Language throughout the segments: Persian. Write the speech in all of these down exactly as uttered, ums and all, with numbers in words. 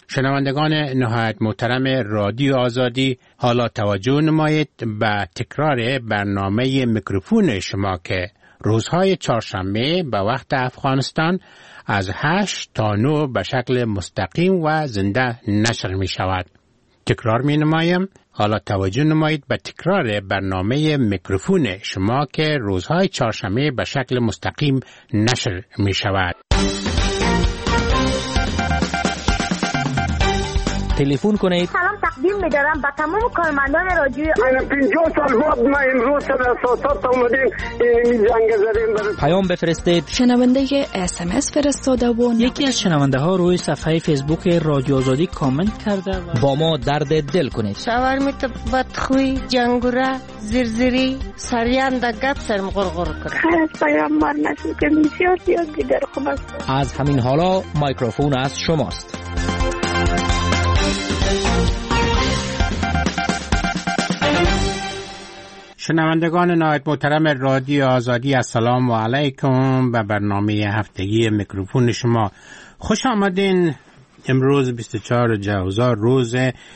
شنوندگان نهایت محترم رادیو آزادی، حالا توجه نمایید به تکرار برنامه میکروفون شما که روزهای چهارشنبه به وقت افغانستان از هشت تا نه به شکل مستقیم و زنده نشر می شود. تکرار می نمایم، حالا توجه نمایید به تکرار برنامه میکروفون شما که روزهای چهارشنبه به شکل مستقیم نشر می شود. تلفن کنید. سلام تقدیم می‌دارم به تمام کارمندان رادیو. من پنجاه سال بعد ما امروز در اساسات اومدیم این جنگ زدیم برای پیام بفرستید. شنونده اس ام اس فرستاده و یکی از شنونده ها روی صفحه فیسبوک رادیو آزادی کامنت کرده و با ما درد دل کنید. شاورمیت بدخوی، جنگوره، زرزری، سریان دا گپ سرم غرغر کرد. خیلی پیام مار نشد که بسیار زیاد دیگر خوب است. از همین حالا میکروفون از شماست. شنوندگان نهایت محترم رادیو آزادی، السلام علیکم. به برنامه هفتگی میکروفون شما خوش آمدین. امروز بیست و چهار جوزا روز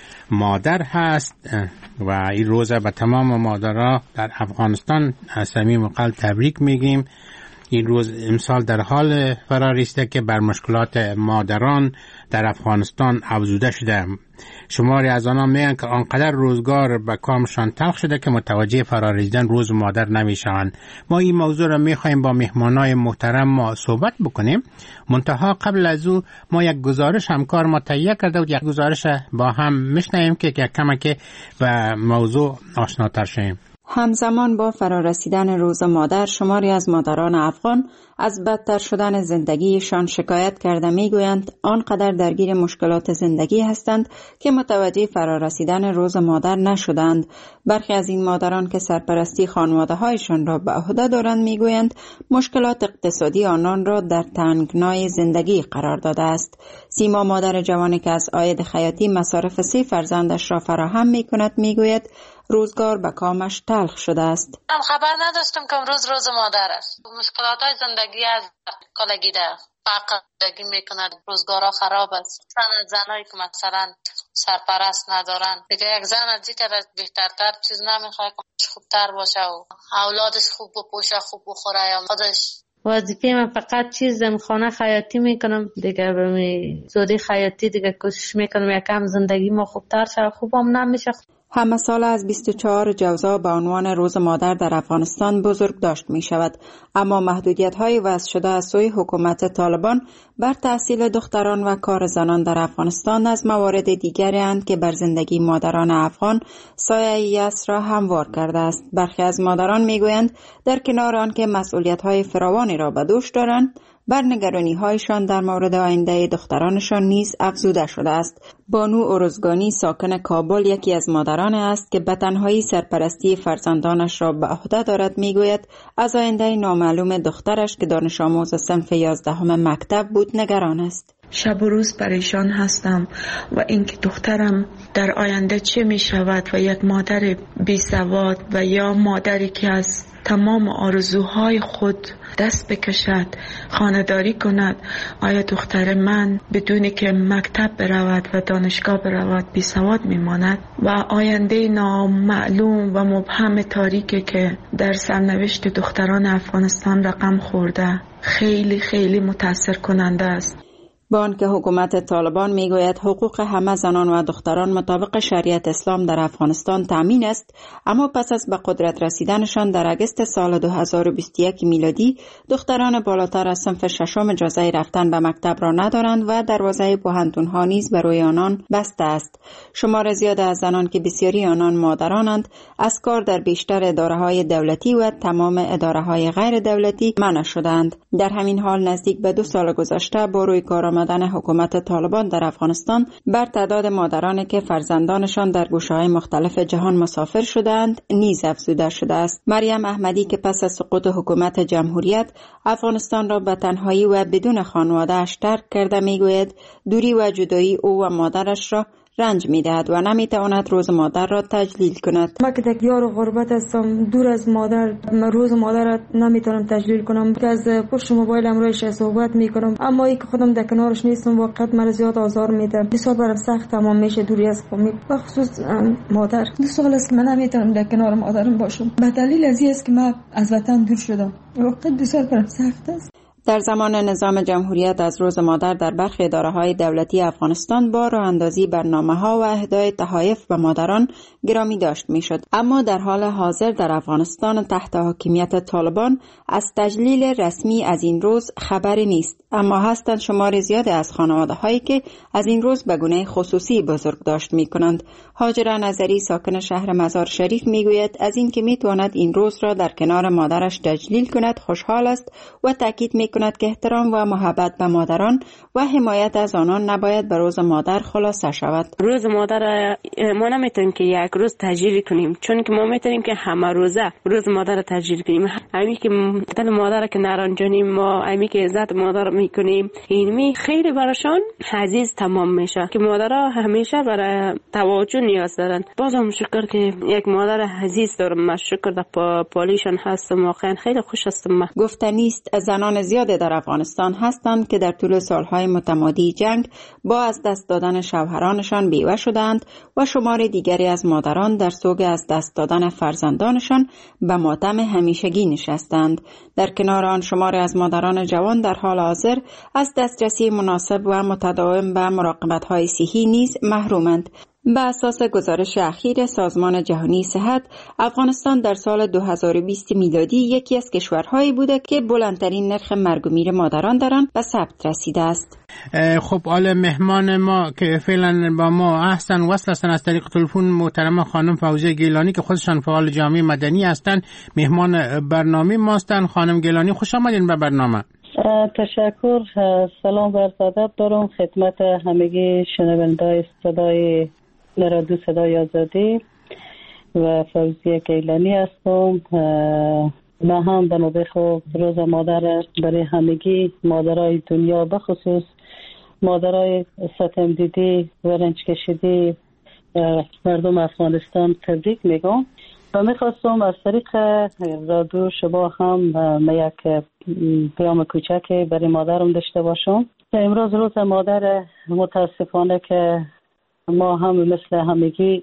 مادر هست و این روز به تمام مادرها در افغانستان از صمیم قلب تبریک میگیم. این روز امسال در حال فراریسته که بر مشکلات مادران در افغانستان افزوده شده. شماری از آنها میگن که آنقدر روزگار به کامشان تلخ شده که متوجه فراریزیدن روز مادر نمیشوند. ما این موضوع را میخوایم با مهمانای محترم ما صحبت بکنیم. منتها قبل از او ما یک گزارش همکار ما تهیه کرده و یک گزارش با هم میشنویم که یک کمک به موضوع آشناتر شویم. همزمان با فرارسیدن روز مادر، شماری از مادران افغان از بدتر شدن زندگیشان شکایت کرده میگویند آنقدر درگیر مشکلات زندگی هستند که متوجه فرارسیدن روز مادر نشدند. برخی از این مادران که سرپرستی خانواده هایشان را به عهده دارند میگویند مشکلات اقتصادی آنان را در تنگنای زندگی قرار داده است. سیما مادر جوانی که از عاید خیاطی مصارف سه فرزندش را فراهم میکند میگوید روزگار به کامش تلخ شده است. من خبر نداشتم که امروز روز مادر است. مشکلات های زندگی از کالگی ده فقط زندگی میکند، روزگارها خراب است. زن زنایی که مثلا سرپرست ندارن دیگه، یک زن از دیگر بهترتر چیز نمیخواد که خوبتر باشه و اولادش خوب بپوشه، خوب بخوره یا خودش. وظیفه من فقط چیزم خانه خیاطی میکنم دیگه، به زودی خیاطی دیگه کوشش میکنم یکم زندگی ما خوبتر شه. خوبم نمیشه. همه سال از بیست و چهار جوزا به عنوان روز مادر در افغانستان بزرگ داشت می شود، اما محدودیت های وضع شده از سوی حکومت طالبان بر تحصیل دختران و کار زنان در افغانستان از موارد دیگری اند که بر زندگی مادران افغان سایه یأس را هموار کرده است. برخی از مادران می گویند در کنار آن که مسئولیت های فراوانی را به دوش دارند، بر نگرانی هایشان در مورد آینده دخترانشان نیز افزوده شده است. بانو ارزگانی ساکن کابل یکی از مادران است که به تنهایی سرپرستی فرزندانش را به عهده دارد. میگوید از آینده نامعلوم دخترش که دانش آموز صنف یازدهم مکتب بود نگران است. شب و روز پریشان هستم و اینکه دخترم در آینده چه می شود و یک مادر بی سواد و یا مادری که از تمام آرزوهای خود دست بکشد، خانه‌داری کند، آیا دختر من بدونی که مکتب برود و دانشگاه برود بی سواد میماند و آینده نامعلوم و مبهم تاریکی که در سرنوشت دختران افغانستان رقم خورده خیلی خیلی متاثر کننده است. با آنکه حکومت طالبان میگوید حقوق همه زنان و دختران مطابق شریعت اسلام در افغانستان تامین است، اما پس از به قدرت رسیدنشان در اگست سال دو هزار و بیست و یک میلادی دختران بالاتر از صنف ششم اجازه رفتن به مکتب را ندارند و دروازه پوهنتون‌ها نیز برای آنان بسته است. شمار زیاد از زنان که بسیاری آنان مادرانند از کار در بیشتر اداره‌های دولتی و تمام اداره‌های غیر دولتی منع شدند. در همین حال نزدیک به دو سال گذشته با روی کار آمدن حکومت طالبان در افغانستان بر تعداد مادرانی که فرزندانشان در گوشه‌های مختلف جهان مسافر شدند نیز افزوده شده است. مریم احمدی که پس از سقوط حکومت جمهوریت افغانستان را به تنهایی و بدون خانواده‌اش ترک کرده میگوید دوری و جدایی او و مادرش را رنج می‌دهد و نمی‌تواند روز مادر را تجلیل کند. ما که در دیار غربت هستم، دور از مادر، روز مادر را نمیتونم تجلیل کنم که از پشت موبایلم رویش صحبت میکنم، اما ای که خودم در کنارش نیستم واقعا مرا زیاد آزار میده. بسیار برام سخت تمام میشه دوری از قومی، بخصوص مادر. دو سال است که من نمیتونم در کنار مادرم باشم به دلیل از این است که من از وطن دور شدم. واقعا بسیار برام سخت است. در زمان نظام جمهوریت از روز مادر در برخی اداره‌های دولتی افغانستان با راه اندازی برنامه‌ها و اهدای تحایف به مادران گرامی داشت می‌شد، اما در حال حاضر در افغانستان تحت حاکمیت طالبان از تجلیل رسمی از این روز خبری نیست، اما هستند شمار زیاد از خانواده‌هایی که از این روز به گونه خصوصی بزرگ داشت می‌کنند. هاجر نظری ساکن شهر مزار شریف می‌گوید از این که می‌تواند این روز را در کنار مادرش تجلیل کند خوشحال است و تاکید می کند که احترام و محبت به مادران و حمایت از آنان نباید به روز مادر خلاصه شود. روز مادر ما نمیتونیم که یک روز تجلیل کنیم، چون که ما میتونیم که همه روزه روز مادر تجلیل کنیم. همین که دل مادر که نرنجانیم، ما همین که عزت مادر میکنیم، اینمی خیلی براشان عزیز تمام میشه که مادرها همیشه برای توجه نیاز دارن. بازم شکر که یک مادر عزیز دارم، من شکر در پالیشان هستم، واقعا خیلی خوش هستم. گفتنی است زنان زیاد در افغانستان هستند که در طول سالهای متمادی جنگ با از دست دادن شوهرانشان بیوه شدند و شمار دیگری از مادران در سوگ از دست دادن فرزندانشان به ماتم همیشگی نشستند. در کنار آن شمار از مادران جوان در حال حاضر از دسترسی مناسب و متداوم به مراقبت‌های صحی نیز محرومند. به اساس گزارش اخیر سازمان جهانی صحت، افغانستان در سال دو هزار و بیست میلادی یکی از کشورهایی بوده که بلندترین نرخ مرگ و میر مادران در آن به ثبت رسیده است. خب حالا مهمان ما که فعلا با ما هستن وصل هستن از طریق تلفن محترم خانم فوزیه گیلانی که خودشان فعال جامعه مدنی هستند، مهمان برنامه ما هستند. خانم گیلانی خوش آمدین به برنامه. تشکر. سلام و عرض ادب دارم خدمت همگی شنوندگان صدای رادیو صدای آزادی و فوزیه گیلانی هستم. من هم به نوبه خود روز مادر برای همگی مادرای دنیا بخصوص مادرای ستم دیدی و رنج کشیدی مردم افغانستان تبریک میگم و میخواستم از طریق رادیو شما هم یک پیام کوچک برای مادرم داشته باشم. امروز روز مادر، متاسفانه که ما هم مثل همگی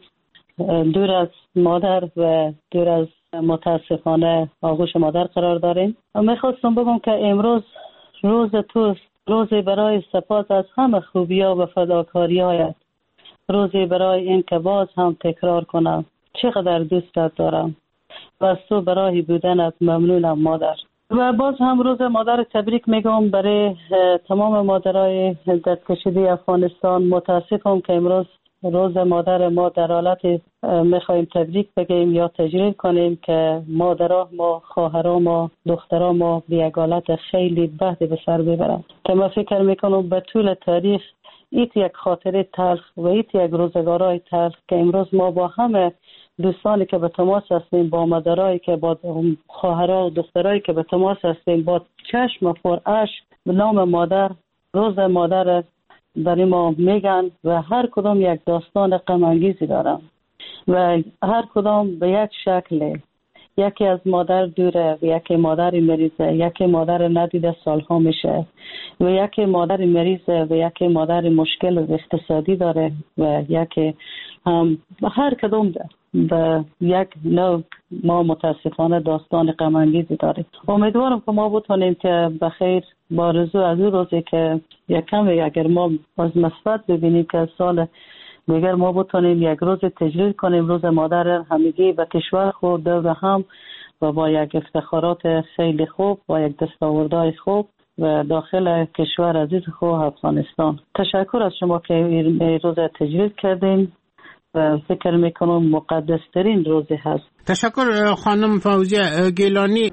دور از مادر و دور از متاسفانه آغوش مادر قرار داریم. میخواستم بگم که امروز روز توست، روزی برای سپاس از همه خوبی‌ها و فداکاری‌هایت، روزی برای این که باز هم تکرار کنم چقدر دوستت دارم و از تو برای بودنت ممنونم مادر. و باز هم روز مادر تبریک میگم برای تمام مادرای دست کشیده افغانستان. متاسفم که امروز روز مادر ما در حالت میخوایم تبریک بگیم یا تجلیل کنیم که مادرها ما، خواهرها ما، دخترها ما به یک حالت خیلی بد به سر ببرند که من فکر میکنم به طول تاریخ ایت یک خاطره تلخ و ایت یک روزگارای تلخ که امروز ما با همه دوستانی که به تماس هستیم، با مادرایی که با خواهرها و دخترایی که به تماس هستیم، با چشم پر اشک به نام مادر روز مادر برای ما میگن و هر کدام یک داستان غم انگیزی دارن و هر کدام به یک شکل. یکی از مادر دوره و یکی مادر مریضه، یکی مادر ندیده سالها میشه و یکی مادر مریضه و یکی مادر مشکل اقتصادی داره و یکی هم هر کدام به یک نوع ما متاسفانه داستان غم انگیزی داریم. امیدوارم که ما بتونیم که بخیر با رضا از این روزی که یک کمی اگر ما از مثبت ببینیم که سال دیگر ما بتونیم یک روز تجلیل کنیم روز مادر همگی به کشور خود دور هم و با یک افتخارات خیلی خوب و یک دستاوردهای خوب و داخل کشور عزیز خود افغانستان. تشکر از شما که این روز تجلیل کردین و فکر میکنم مقدس ترین روزی هست. تشکر خانم فوزیه گیلانی.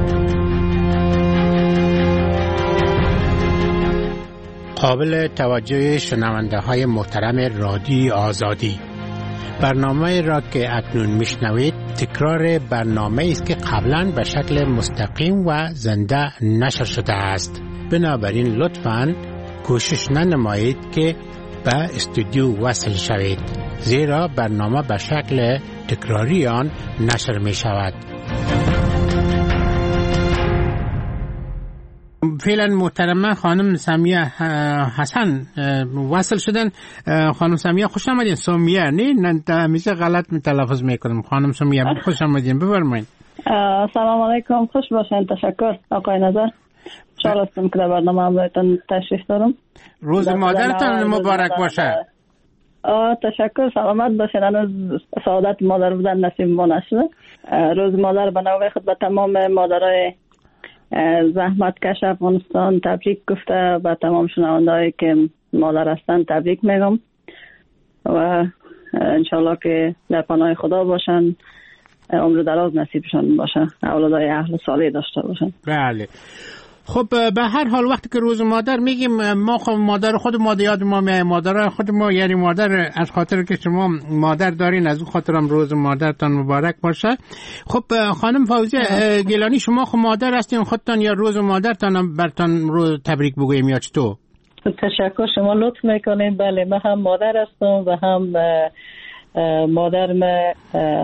قابل توجه شنونده های محترم رادیو آزادی، برنامه را که اکنون میشنوید تکرار برنامه است که قبلا به شکل مستقیم و زنده نشر شده است. بنابراین لطفاً کوشش ننمایید که به استودیو وصل شوید، زیرا برنامه به شکل تکراری آن نشر می شود. فعلا محترمه خانم سمیه حسن وصل شدن. خانم سمیه خوش آمدین. سمیه نه نه همیشه غلط می تلفظ میکنم. خانم سمیه خوش آمدین، بفرمایید. سلام علیکم، خوش باشین. تشکر آقای نظر. خوشحال هستم که در برنامه همراهتون تشریف دارم. روز مادرتان مبارک باشه. آه تشکر، سلامت باشین. هنوز سعادت مادر بودن نصیب ما نشده. روز مادر به نوبه خود به تمام مادرای زحمت کش افغانستان تبریک گفته، به تمام شنوندهایی که مادر هستن تبریک میگم و انشالله که در پناه خدا باشن، عمر دراز نصیبشان باشه، اولادای اهل صالح داشته باشن. بله. خب به هر حال وقتی که روز مادر میگیم، ما خب مادر خود ما یاد ما میای، مادر خود ما، یعنی مادر از خاطر که شما مادر دارین، از اون خاطرم روز مادرتان مبارک باشه. خب خانم فوزیه گیلانی، شما خب مادر هستین خودتان، یا روز مادرتان برتان رو تبریک بگویم یا چطور؟ تشکر، شما لطف میکنین. بله من هم مادر هستم و هم مادر ما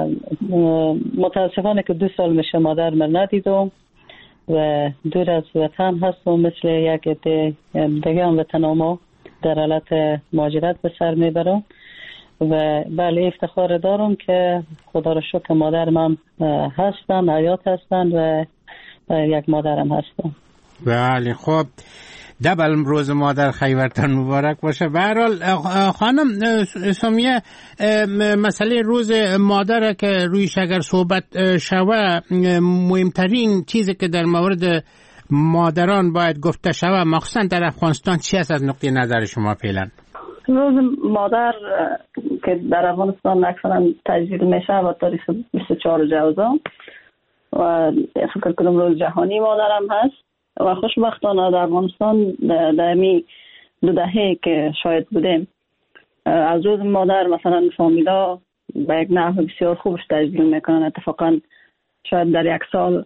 متاسفانه که دو سال میشه مادر ما ندیدم و دور از وطن هستم، مثل یک دیگه هم وطن ما در حالت مهاجرت به سر میبرم و بله افتخار دارم که خدا رو شکر مادر من هستن، حیات هستن و یک مادرم هستن. بله خب دبل روز مادر خیورتان مبارک باشه. به هر حال خانم سمیه، مسئله روز مادر که رویش اگر صحبت شوه، مهمترین چیزی که در مورد مادران باید گفته شوه مخصوصا در افغانستان چی است از نقطه نظر شما فعلا؟ روز مادر که در افغانستان اکثرا تجلیل میشه و تاریخ بیست و چهارم جوزا و فکر کنم روز جهانی مادرم هست و خوشبختانه در افغانستان در می دو دهه که شاید بودیم از روز مادر مثلا فامیلا به یک نحو بسیار خوبش تجلیل میکنن. اتفاقا شاید در یک سال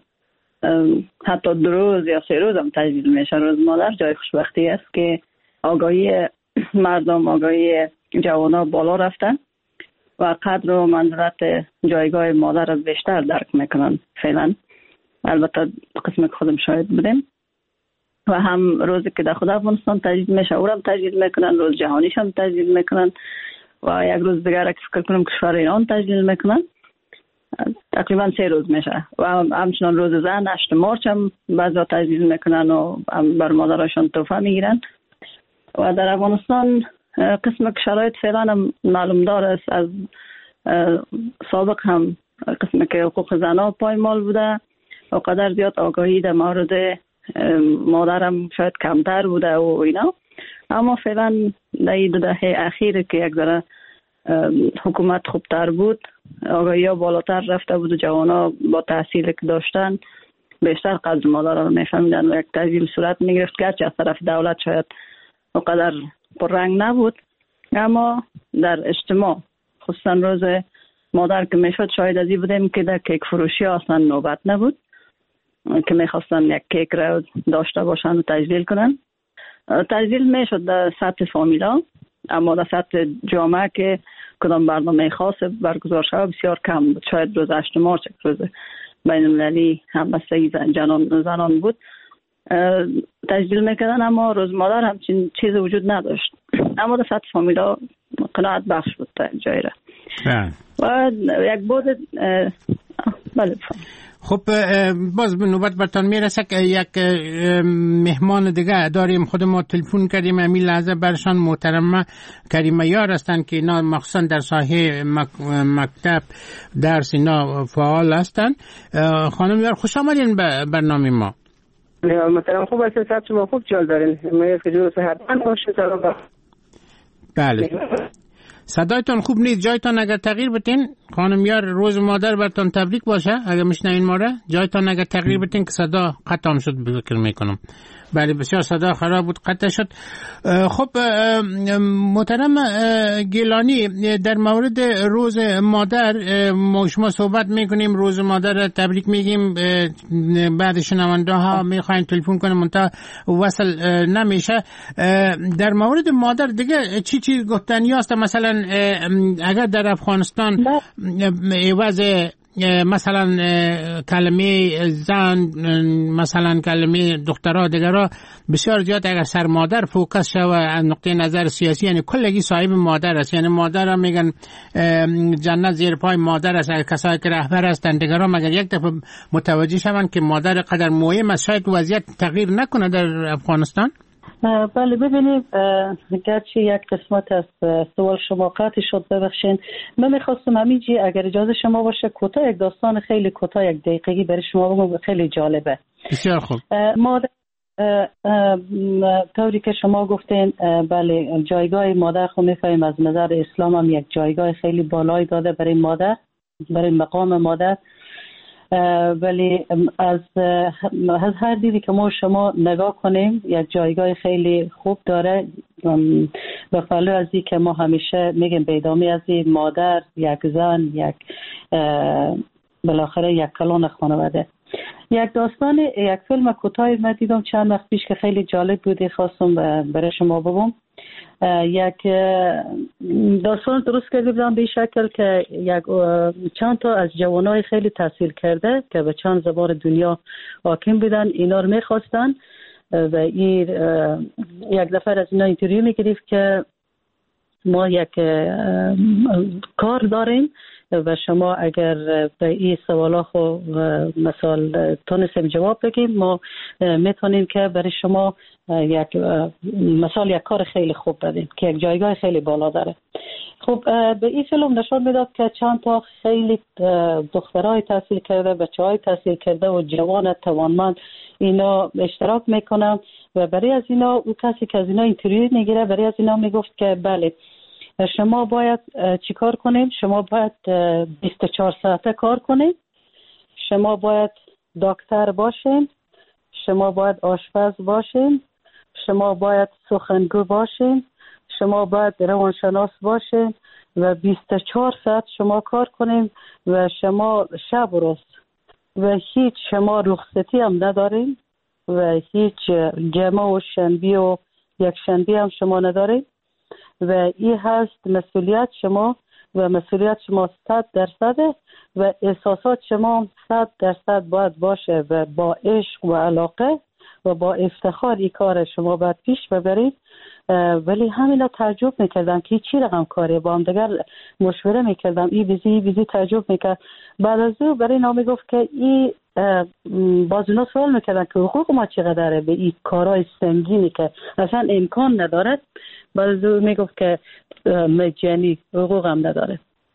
حتی دو روز یا سه روز هم تجلیل میشه روز مادر. جای خوشبختی است که آگاهی مردم، آگاهی جوانا بالا رفته و قدر و منزلت جایگاه مادر را بیشتر درک میکنن فعلا. البته قسم که خودم شاید بودیم و هم روزی که در خود افغانستان تجلیل میشه او هم تجلیل میکنن، روز جهانیش هم تجلیل میکنن و یک روز دیگر که فکر کنم کشور ایران تجلیل میکنن. تقریبا سه روز میشه و همچنان روز زن هشت مارچ هم بعضا تجلیل میکنن و بر مادرشان تحفه میگیرن و در افغانستان قسم که شرایط فعلا هم معلوم دار است. از سابق هم قسم که حقوق زنها پایمال بوده و قدر زیاد آگاهی در مورد مادرم شاید کمتر بوده و اینا، اما فعلا در این دو دهه اخیر که یک ذره حکومت خوبتر بود، آگاهی ها بالاتر رفته بود و جوانا با تحصیل که داشتن بیشتر قدر مادر رو میفهمیدن و یک تجلیل صورت میگرفت. گرچه از طرف دولت شاید اونقدر پررنگ نبود، اما در اجتماع خصوصا روز مادر که میشد شاید ازی بودیم که در کیک فروشی اصلا نوبت نبود که میخواستن یک کیک را داشته باشن و تجلیل کنن. تجلیل میشد در سطح فامیلا، اما در سطح جامعه که کدام برنامه خاص برگزار شد بسیار کم بود. شاید روز هشت مارچ روز بین المللی همبستگی زنان زنان بود تجلیل میکردن، اما روز مادر همچین چیز وجود نداشت. اما در سطح فامیلا قناعت بخش بود تا جایی را و یک بود. بله خب باز به نوبت برتان میرسه که یک مهمان دیگه داریم. خود ما تلفن کردیم امی لحظه برشان محترمه کریمه یار هستن که اینا مخصوصا در ساحه مکتب درس اینا فعال هستن. خانم یار خوش آمدین به برنامه ما. محترم خوب هستین؟ صحت شما خوب چال دارین؟ ما یک جور صحتمند باشین. سلام. بله صدایتان خوب نیست. جایتان اگر تغییر بتین خانم یار، روز مادر برتان تبریک باشه. اگر میشنوین ما را جایتان اگر تغییر بتین که صدا قطع شد بفکر میکنم. بله بسیار صدا خراب بود، قطع شد. خب محترم گیلانی، در مورد روز مادر ما شما صحبت میکنیم، روز مادر تبریک میگیم، بعد شنونده ها میخواین تلفن کنیم منتها وصل نمیشه. در مورد مادر دیگه چی چی گفتنی است؟ مثلا اگر در افغانستان عوض مثلا کلمه زن، مثلا کلمه دخترها دیگرها بسیار زیاد اگر سر مادر فوکس شوه از نقطه نظر سیاسی، یعنی کلگی صاحب مادر است، یعنی مادر هم میگن جنت زیر پای مادر است. کسایی که رهبر هستند دیگرها مگر یک دفعه متوجه شوند که مادر قدر مهم است، شاید وضعیت تغییر نکنه در افغانستان. بله ببینید، گرچه یک قسمت از سوال شما قطع شد، ببخشین. من میخواستم همینجی اگر اجازه شما باشه کوتاه یک داستان خیلی کوتاه یک دقیقه‌ای برای شما بگم، خیلی جالبه. بسیار خوب. مادر طوری که شما گفتین، بله جایگاه مادر خو میفهمیم از نظر اسلام هم یک جایگاه خیلی بالایی داده برای مادر، برای مقام مادر. ولی از از هر دیدی که ما شما نگاه کنیم یک جایگاه خیلی خوب داره. به فالو از این که ما همیشه میگیم بیدامی از این مادر یک زن، یک بالاخره یک کلان خانواده. یک داستان، یک فیلم کوتاهی من دیدم چند وقت پیش که خیلی جالب بودی، خواستم برای شما بگم. یک داستان درست کرده بودم به شکل که یک چند تا از جوانای خیلی تحصیل کرده که به چند زبان دنیا حاکم بودن، اینا رو میخواستن و این یک نفر از اینا اینترویو میگرفت که ما یک کار داریم و شما اگر به این سوالا خو مثال تونستیم جواب بگیم، ما میتونیم که برای شما یک مثال یک کار خیلی خوب بدیم که یک جایگاه خیلی بالا داره. خب به این فیلم نشان میداد که چند تا خیلی دخترای تحصیل کرده، بچهای تحصیل کرده و جوان توانمند اینا اشتراک میکنن و برای از اینا او کسی که از اینا اینترویو میگیره برای از اینا میگفت که بله شما باید چیکار کنیم؟ شما باید بیست و چهار ساعته کار کنیم، شما باید دکتر باشین، شما باید آشپز باشین، شما باید سخنگو باشین، شما باید روانشناس باشین و بیست و چهار ساعت شما کار کنیم و شما شب و روز و هیچ شما رخصتی هم ندارین و هیچ جمعه و شنبه و یک شنبه هم شما ندارین و این هست مسئولیت شما و مسئولیت شما صد درصده و احساسات شما صد درصد باید باشه و با عشق و علاقه و با افتخار این کار شما باید پیش ببرید. ولی همینا تعجب میکردم که چی رقم کاری، با هم دیگر مشوره میکردم، این بیزی این بیزی تعجب میکرد. بعد از او برای نامی گفت که این باز اونا سوال میکردن که حقوق ما چقدره به این کارهای سنگینی که اصلا امکان نداره. بعد از او میگفت که مجانی حقوق هم نداره.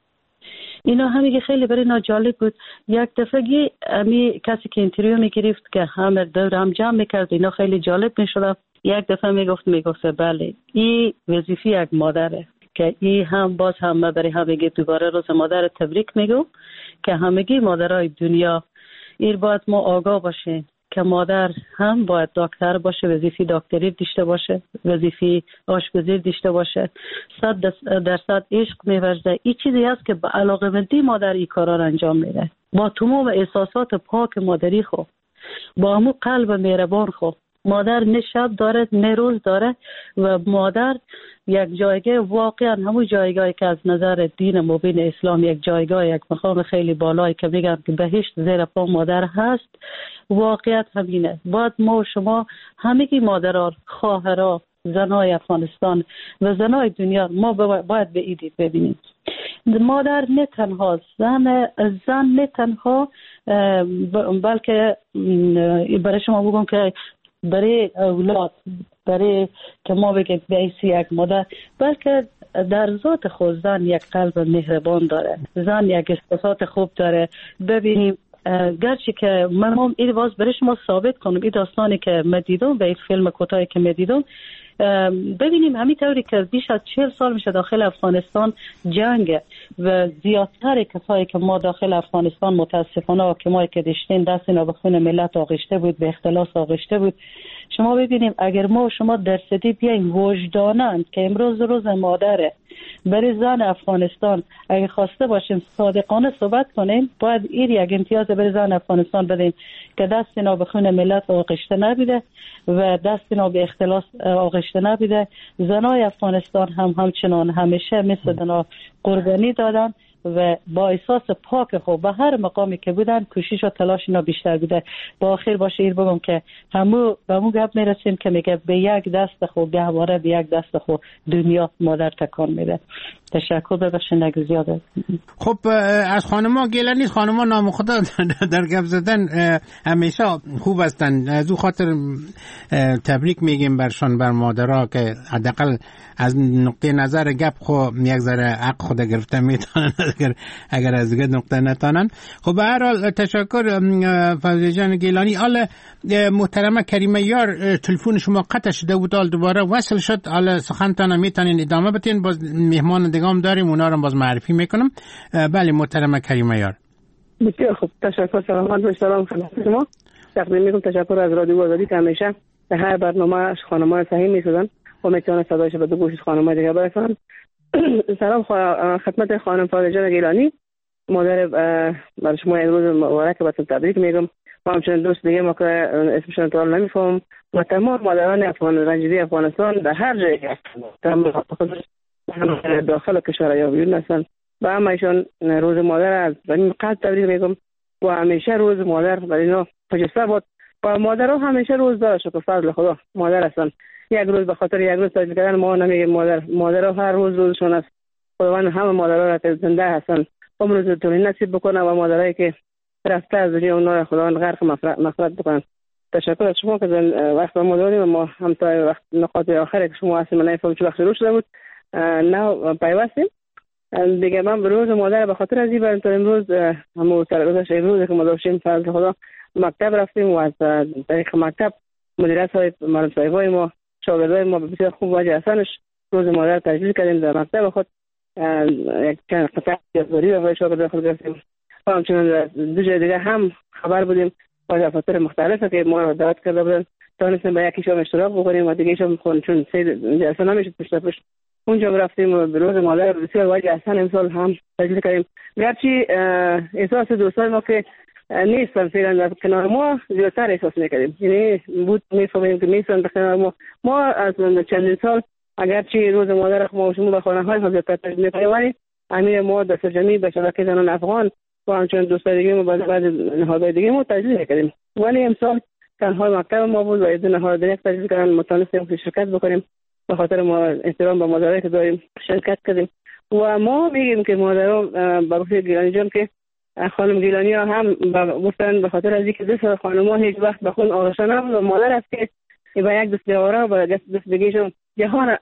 اینا همین خیلی برای اینا جالب بود. یک دفعه امی کسی که اینترویو میگرفت که همه دور هم جمع میکرد، اینا خیلی جالب میشد. یک دفعه میگفت میگفت بله این وظیفه یک مادره که این هم باز هم برای همگی دوباره روز مادر تبریک میگم که همگی مادرای دنیا این باید ما آگاه باشیم که مادر هم باید دکتر باشه، وظیفه دکتری داشته باشه، وظیفه آشپزی داشته باشه، صد درصد عشق می‌ورزه. این چیزی است که به علاقه‌مندی مادر این کارا رو انجام میده، با تمام احساسات پاک مادری خو، با همون قلب مهربان خو. مادر نه شب داره نه روز داره و مادر یک جایگاه واقعا همون جایگاهی که از نظر دین مبین اسلام یک جایگاه یک مقام خیلی بالایی که میگن که بهشت زیر پا مادر هست، واقعیت همینه. باید ما و شما همگی مادرها، خواهرها، زنای افغانستان و زنای دنیا ما باید به ایدی ببینیم. مادر نه تنها زن زن نه تنها بلکه برای شما بگم که برای اولاد، برای که ما بگیم بیسی یک مادر، بلکه در ذات خود زن یک قلب مهربان داره، زن یک احساسات خوب داره. ببینیم گرچه که من هم این باز برای شما ثابت کنم، این داستانی که من دیدم به این فیلم کوتاهی که من دیدم ببینیم همینطوری که بیش از چهل سال میشه داخل افغانستان جنگ و زیادتر کسایی که ما داخل افغانستان متاسفانه حاکمایی که داشتین دست اینا به خون ملت آغشته بود، به اختلاس آغشته بود. شما ببینیم اگر ما و شما درصدی بیایم وجداناً که امروز روز مادره برای زن افغانستان اگه خواسته باشیم صادقانه صحبت کنیم، باید این یک امتیاز برای زن افغانستان بدیم که دست اینا به خون ملت آغشته نبیده و دست اینا به اختلاس آغشته نبیده. زنای افغانستان هم همچنان همیشه مثل دنا قربانی دادن و با احساس پاک خود به هر مقامی که بودن کوشش و تلاش اینا بیشتر بوده. با آخر باشه این بگم که همو به همون گپ میرسیم که میگه به یک دست خود گهواره به یک دست خود دنیا مادر تکان میده. تشکر، ببخشید اگه زیاده. خب از خانما گله نیست، خانما نام خدا در گپ زدن همیشه خوب هستن. از او خاطر تبریک میگیم برشان، بر مادرها که حداقل از نقطه نظر گپ خو یک ذره حق خود گرفته میتونن اگر اگر از دیگه نقطه نتونن. خب به هر حال تشکر فوزیه جان گیلانی. حالا محترمه کریمه یار تلفن شما قطع شده بود، حال دوباره وصل شد. حالا سخنتان میتونین ادامه بدین، باز مهمان دیگه هم داریم اونا رو باز معرفی میکنم. بله محترمه کریمه یار. بسیار خوب، تشکر. سلامت و سلام خدمت شما. تقدیم میکنم تشکر از رادیو آزادی که همیشه به هر برنامه خانم‌ها صحیح میسازن و میتونه صدایش به دو گوش خانم‌ها دیگه برسونن. سلام خدمت خانم فوزیه جان گیلانی، مادر برای شما امروز مبارک و تبریک میگم. و همچنین دوست دیگه ما که اسمشون انتقال نمیفهم و تمام مادران افغان رنجیدی افغانستان در هر جایی که تمام داخل کشور یا بیرون هستن و همشون روز مادر از این قد تبریک میگم و همیشه روز مادر برای اینا خجسته بود و مادرها همیشه روز داره. شکر فضل خدا مادر هستن. یک روز به خاطر یک روز تاجیل کردن ما نمیگیم مادر. مادرها هر روز روزشون است. خداوند همه مادرها را که زنده هستن عمر طولانی نصیب بکنه و مادرایی که رفته از دنیا اونا را خداوند غرق مغفرت بکنن. تشکر از شما که وقت ما داریم و ما هم تا وقت نقاط آخری که شما هستیم من نفهم چه وقت شروع شده بود نه پیوستیم دیگه. من به روز مادر به خاطر از این بریم تا امروز همون سرگذشت امروز که ما داشتیم فضل خدا مکتب رفتیم و از طریق مکتب مدیرت های معلم صاحبای ما شاگردای ما بسیار خوب واجه هستنش روز مادر تجلیل کردیم در مکتب خود. یک چند قطعه یادگاری رو برای شاگردای خود گرفتیم و همچنین دو جای دیگه هم خبر بودیم و دفاتر مختلفه که ما رو دعوت کرده بودن تانستیم به یکیش هم اشتراک بکنیم و دیگه هم خون چون سه جلسه نمیشد پشت پشت اونجا رفتیم و به روز مادر بسیار واجه هستن امسال هم تجلیل کردیم. گرچه احساس دوستان ما که نیستن فعلا در کنار ما زیادتر احساس میکردیم، یعنی بود میفهمیم که نیستن در کنار ما. ما از چندین سال اگرچه روز مادر ما و شما به خانه های زیادتر تجلیل میکنیم ولی امیر ما دست جمعی به شبکه زنان افغان و همچنین دوستای دیگه ما بعد نهادهای دیگه ما تجلیل میکردیم ولی امسال تنها مکتب ما بود و از نهاد دیگه تجلیل کردن متونستیم که شرکت بکنیم به خاطر ما احترام به مادرایی که داریم شرکت کردیم و ما میگیم که مادرها به گفته گیلانی جان که خانم گیلانی ها هم گفتن به خاطر از اینکه دست خانم ها هیچ وقت به خون آغشته نبود و مادر است که با یک دست جواره و دست دیگهشون جهان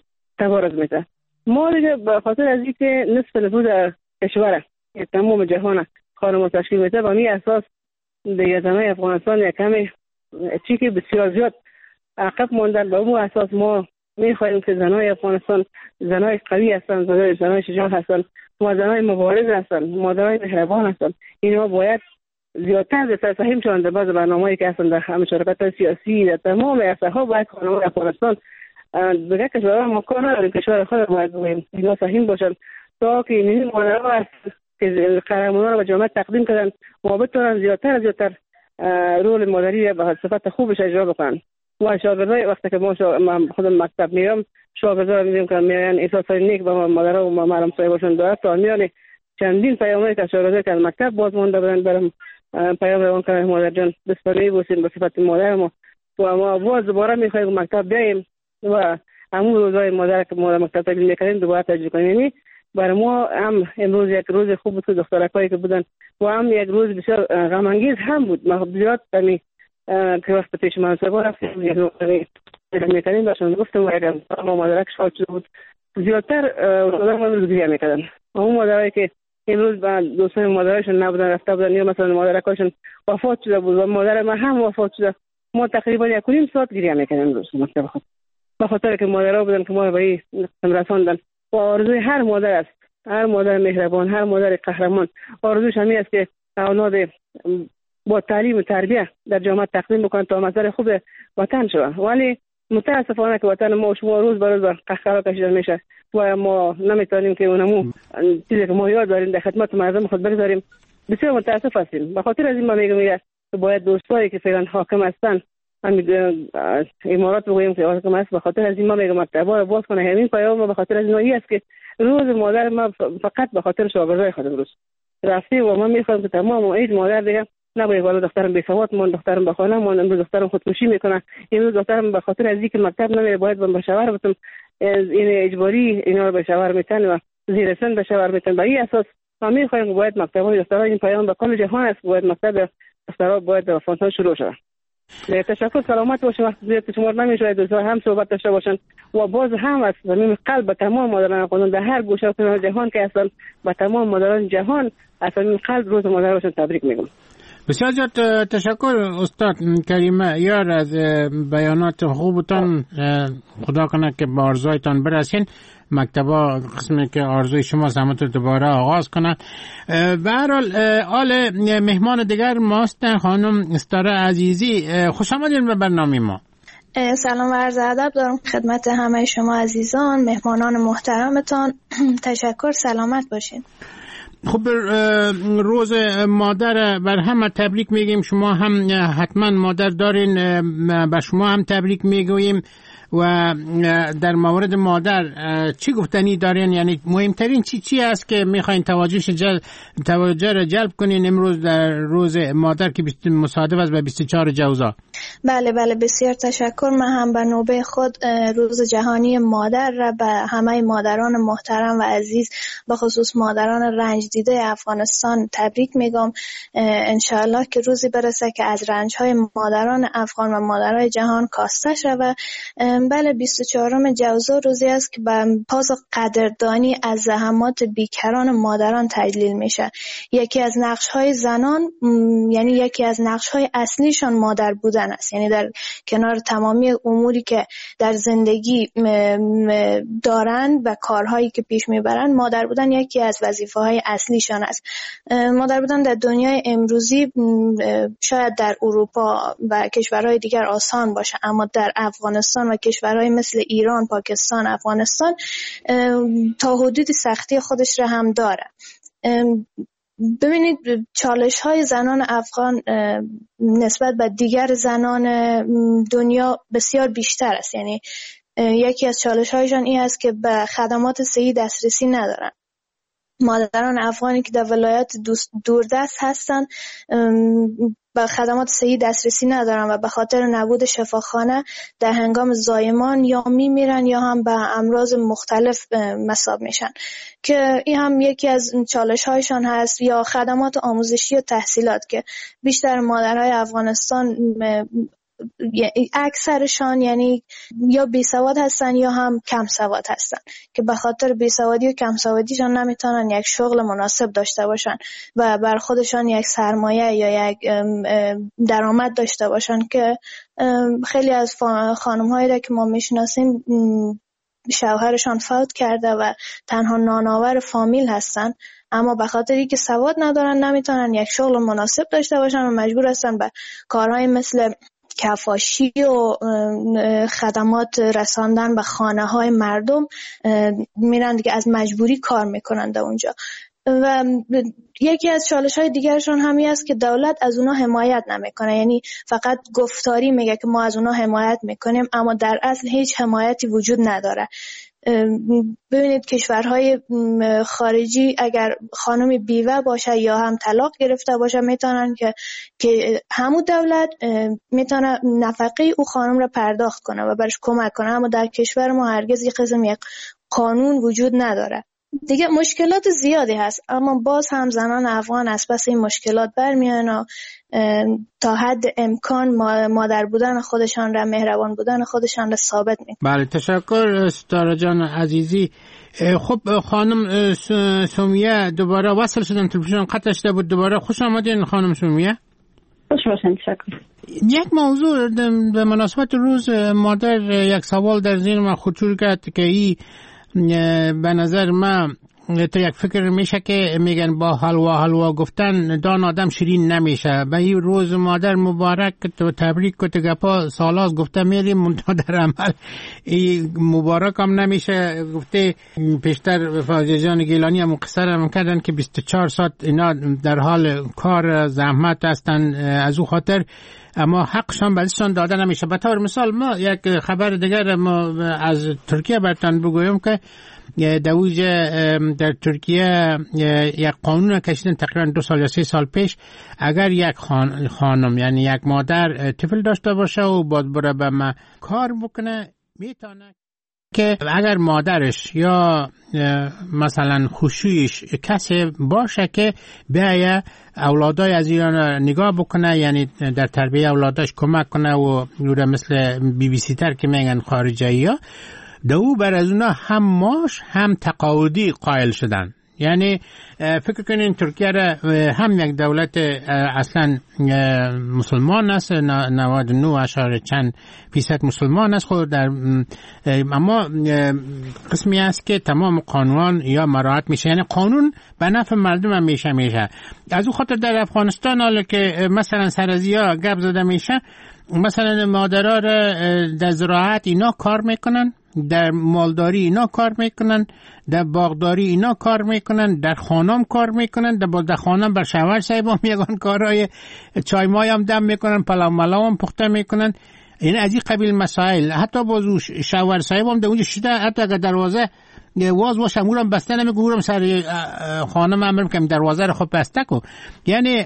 تبارز میده. ما دیگه به خاطر از اینکه نصف نفوذ کشور تمام جهان خانم ها تشکیل میده و می اساس دیگه زنای افغانستان یک کمی چی که بسیار زیاد عقب ماندن. با اون اساس ما میخواهیم که زنای افغانستان زنای قوی هستن، زنای زنای شجاع هستن، ما زنای مبارز هستن، مادرای مهربان هستن. اینا باید زیادتر به تفهیم شوند در بعض برنامه‌ای که هستن در مشارکت سیاسی در تمام عرصه‌ها باید خانم‌های افغانستان دیگه کشورها ما کار نداریم کشور خود باید بگوییم اینا فهیم باشن تا که این مادرها هست که قهرمانان رو به جامعه تقدیم کردن و بتونن زیادتر زیادتر رول مادری به صفت خوبش اجرا بکنن. و شاگردای وقتی که ما خودم مکتب میرم شاگردا میگم که میان احساس نیک به مادرها و معلم صاحبشون دارد تا میان چندین پیامایی که شاگردای که مکتب باز مونده بودن برام پیام روان کردن مادر جان بسپاری باشین به صفت مادر ما و ما باز دوباره میخوایم مکتب بیاییم و همون روزای مادر که ما مکتب تجربه میکنیم دوباره تجربه کنیم. یعنی برای ما هم امروز یک روز خوب بود که دخترکایی که بودن و هم یک روز بسیار غم انگیز هم بود. ما زیاد کمی که وقت پیش منصبا رفتیم یک نقطه میکنیم باشون گفتم و اگر ما مادرک شاد شده بود زیادتر مادر ما روز گریه میکردن. اون مادرهایی که امروز با دوستان مادرشون نبودن رفته بودن یا مثلا مادرکاشون وفات شده بود و مادر ما هم وفات شده ما تقریبا یک و نیم ساعت گریه میکنیم روز مکتب خود به خاطر که مادرها بودن که ما به این قسم رساندن و آرزوی هر مادر است، هر مادر مهربان، هر مادر قهرمان آرزوش همین است که اولاد با تعلیم و تربیت در جامعه تقدیم بکنن تا مظهر خوب وطن شوند. ولی متاسفانه که وطن ما شما روز به روز به قهقرا کشیده میشه و ما نمیتونیم که اونمو چیزی که ما یاد داریم در خدمت مردم خود بگذاریم. بسیار متاسف هستیم. به خاطر از این ما میگم که باید دوستایی که فعلا حاکم هستن، همین امارات بگوییم که حاکم است، به خاطر از این ما میگم تبار باز کنه همین پیام. به خاطر از این است که روز مادر ما فقط به خاطر شاگردای خود روز رفتی و ما میخوایم که تمام این مادر دیگه نباید والا دخترم بی سواد مون، دخترم به خانه مون، امروز دخترم خودکشی میکنه، امروز دخترم به خاطر از اینکه مکتب نمیره باید به شوهر بتم این اجباری اینا رو به شوهر میتن و زیر سن به شوهر میتن. به این اساس ما میخوایم باید مکتب‌های دخترها این پیام به کل جهان است، باید مکتب دخترها باید در افغانستان شروع شود. تشکر، سلامت باشین. وقت زیاد شما نمیشه دوستان هم صحبت داشته باشن و باز هم از زمین قلب به تمام مادران افغانستان در هر گوشه و جهان که هستن به تمام مادران جهان از زمین قلب روز مادرشون تبریک میگم. بسیار زیاد تشکر استاد کریمه یار از بیانات خوبتان. خدا کنه که با آرزویتان برسین، مکتبا قسمی که آرزوی شما همت دوباره آغاز کنن. به هر حال آل مهمان دیگر ماست خانم استاره عزیزی، خوش آمدین به برنامه ما. سلام و عرض ادب دارم خدمت همه شما عزیزان، مهمانان محترمتان. تشکر، سلامت باشین. خب روز مادر بر همه تبریک میگیم، شما هم حتما مادر دارین، به شما هم تبریک میگوییم. و در مورد مادر چی گفتنی دارین؟ یعنی مهمترین چی چی است که میخواین توجهش جل... توجه را جلب کنین امروز در روز مادر که مصادف است به بیست و چهار جوزا؟ بله بله، بسیار تشکر. من هم به نوبه خود روز جهانی مادر را به همه مادران محترم و عزیز به خصوص مادران رنج دیده افغانستان تبریک میگم. انشاءالله که روزی برسه که از رنجهای مادران افغان و مادرای جهان کاسته شود. بله، بیست و چهارم جوزا روزی است که به پاس قدردانی از زحمات بیکران مادران تجلیل میشه. یکی از نقش‌های زنان یعنی یکی از نقش‌های اصلیشان مادر بودن است، یعنی در کنار تمامی اموری که در زندگی دارند و کارهایی که پیش میبرند، مادر بودن یکی از وظیفه‌های اصلیشان است. مادر بودن در دنیای امروزی شاید در اروپا و کشورهای دیگر آسان باشه، اما در افغانستان و کشورهای مثل ایران، پاکستان، افغانستان تا حدودی سختی خودش را هم داره. ببینید چالش های زنان افغان نسبت به دیگر زنان دنیا بسیار بیشتر است. یعنی یکی از چالش هایشان این است که به خدمات صحی دسترسی ندارن. مادران افغانی که در ولایات دوردست هستن به خدمات صحی دسترسی ندارن و به خاطر نبود شفاخانه در هنگام زایمان یا میمیرن یا هم به امراض مختلف مصاب میشن که این هم یکی از چالش هایشان هست. یا خدمات آموزشی و تحصیلات که بیشتر مادرهای افغانستان اکثرشان یعنی یا بی سواد هستن یا هم کم سواد هستن که به خاطر بی سوادی و کم سوادیشان نمیتونن یک شغل مناسب داشته باشن و بر خودشان یک سرمایه یا یک درآمد داشته باشن که خیلی از خانم هایی که ما میشناسیم شوهرشان فوت کرده و تنها نانآور فامیل هستن، اما به خاطری که سواد ندارن نمیتونن یک شغل مناسب داشته باشن و مجبور هستن به کارهای مثل کفاشی و خدمات رساندن به خانه های مردم میرن دیگه، از مجبوری کار میکنن در اونجا. و یکی از چالش های دیگرشون همی است که دولت از اونا حمایت نمیکنه، یعنی فقط گفتاری میگه که ما از اونا حمایت میکنیم اما در اصل هیچ حمایتی وجود نداره. ببینید کشورهای خارجی اگر خانمی بیوه باشه یا هم طلاق گرفته باشه میتونن که که همون دولت میتونه نفقه او خانم را پرداخت کنه و برش کمک کنه، اما در کشور ما هرگز یک قسم یک قانون وجود نداره. دیگه مشکلات زیادی هست اما باز هم زنان افغان از پس این مشکلات برمیان و تا حد امکان مادر بودن خودشان را، مهربان بودن خودشان را ثابت میکنن. بله تشکر استاره جان عزیزی. خب خانم سمیه دوباره وصل شدن، تلفنشون قطع شده بود. دوباره خوش آمدین خانم سمیه. خوش باشین. تشکر. یک موضوع به مناسبت روز مادر یک سوال در ذهن من خطور کرد که ای به نظر من تو یک فکر میشه که میگن با حلوا حلوا گفتن دان آدم شیرین نمیشه. به این روز مادر مبارک تو تبریک کو تو گپا سالاز گفته میریم منتها در عمل این مبارک هم نمیشه. گفته پیشتر فاضل جان گیلانی هم قصر هم کردن که بیست و چهار ساعت اینا در حال کار زحمت هستن از او خاطر، اما حقشان بازشان داده نمیشه. به طور مثال ما یک خبر دیگر ما از ترکیه براتون بگویم که دویج در ترکیه یک قانون کشیدن تقریبا دو سال یا سه سال پیش، اگر یک خان خانم یعنی یک مادر طفل داشته باشه و باید بره به ما کار بکنه، میتونه که اگر مادرش یا مثلا خوشویش کسی باشه که بیایه اولادای از ایران نگاه بکنه، یعنی در تربیه اولاداش کمک کنه و دوره مثل بی بی سی تر که میگن خارجی ها، دو بر از اونا هم ماش هم تقاعدی قائل شدن. یعنی فکر کنین ترکیه را هم یک دولت اصلا مسلمان است، نود و نه اشاره چند فیصد مسلمان است خود در، اما قسمی است که تمام قانون یا مراعات میشه، یعنی قانون به نفع مردم هم میشه میشه از اون خاطر در افغانستان حالا که مثلا سرزیا گپ زده میشه، مثلا مادرها را در زراعت اینا کار میکنن، در مالداری اینا کار میکنن، در باغداری اینا کار میکنن، در خانم کار میکنن، در در خانم بر شوهر صاحب هم یگان کارهای چای مای هم دم میکنن، پلاو ملاو هم پخته میکنن. این از این قبیل مسائل حتی بازو شوهر صاحب هم در اونجا شده، حتی اگر دروازه واز و شمول هم بسته نمیگورم سر خانم امرم که دروازه رو خود بسته کو. یعنی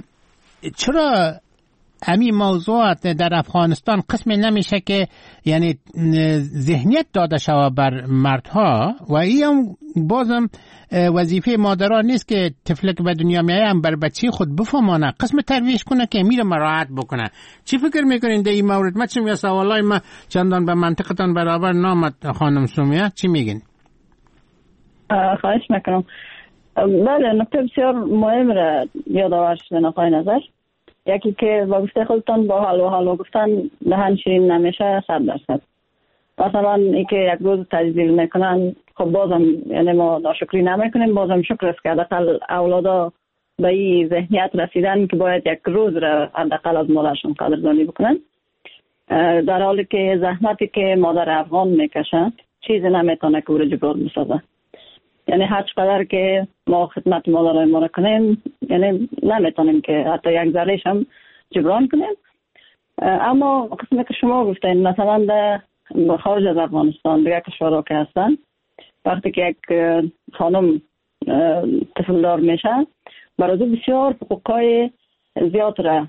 چرا همین موضوعات در افغانستان قسمی نمیشه که یعنی ذهنیت داده شود بر مردها و این هم بازم وظیفه مادران نیست که طفل که به دنیا میایه هم بر بچه خود بفهمانه، قسم ترویج کنه که میره مراعات بکنه. چی فکر میکنین در این مورد؟ ما چی میگه سوالای ما چندان به منطقتان برابر نامد خانم سومیا، چی میگین؟ خواهش میکنم. بله، نکته بسیار مهم را یادآور شدن آقای نظر. یکی که با گفته خودتان با حال و حال گفتن دهن شیرین نمیشه صد درصد. مثلا ای که یک روز تجدیل میکنن، خب بازم یعنی ما ناشکری نمیکنیم، بازم شکر است که حداقل اولادا به این ذهنیت رسیدن که باید یک روز را حداقل از مادرشون قدردانی بکنن، در حالی که زحمتی که مادر افغان میکشن چیزی نمیتونه که او را جبران بسازه. یعنی هر چقدر که ما خدمت مادرای ما را کنیم، یعنی نمیتونیم که حتی یک ذرهش هم جبران کنیم. اما قسمی که شما گفتین مثلا در خارج از افغانستان دیگر کشورها که هستن، وقتی که یک خانم طفل دار میشه برای بسیار حقوقای زیاد را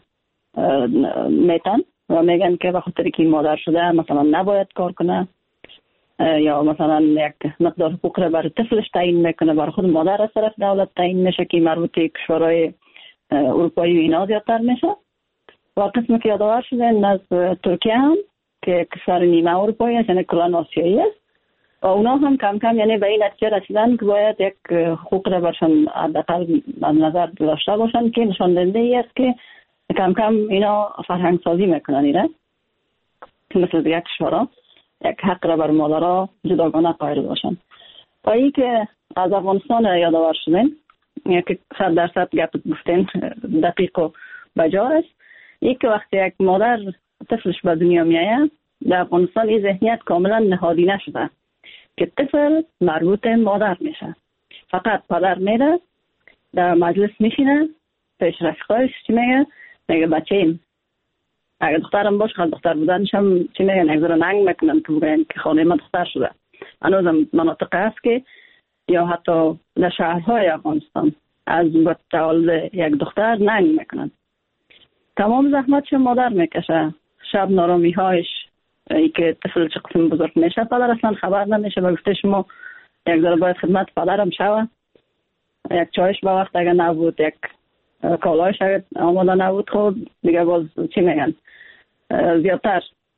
میتن و میگن که بخاطر که مادر شده مثلا نباید کار کنه، یا مثلا یک مقدار حقوق را برای طفلش تعیین میکنه، برای خود مادر از طرف دولت تعیین میشه که مربوط کشورهای اروپایی و اینا زیادتر میشه. و قسمی که یادآور شده از ترکیه هم که کشور نیمه اروپایی است، یعنی کلان آسیایی است، و اونا هم کم کم یعنی به این نتیجه رسیدن که باید یک حقوق را برشان حداقل از نظر داشته باشن که نشان دهنده ای است که کم کم اینا فرهنگ سازی میکنن اینا مثل دیگر کشورها یک حق را بر مادرها جداگانه قائل باشن. و این که از افغانستان یادآور شدین، یک صد درصد گپ گفتین دقیق و بجا است. این که وقتی یک مادر طفلش به دنیا میآید در افغانستان این ذهنیت کاملا نهادی نشده که طفل مربوط مادر میشه. فقط پدر میره در مجلس میشینه پیش رفیقایش چی میگه؟ میگه بچه این اگه دخترم باشه خیلی دختر بودنش هم چی میگن یک ذره ننگ میکنن که بگن که خانه من دختر شده. هنوزم مناطق هست که یا حتی در شهرهای افغانستان از تولد یک دختر ننگ میکنن. تمام زحمتش مادر میکشه، شب نارامی هایش ای که طفل چه قسم بزرگ میشه پدر اصلا خبر نمیشه. و گفته شما یک ذره باید خدمت پدرم شوه، یک چایش به وقت اگه نبود، یک کالایش اگه آماده نبود، خود دیگه باز چی میگن زیادتر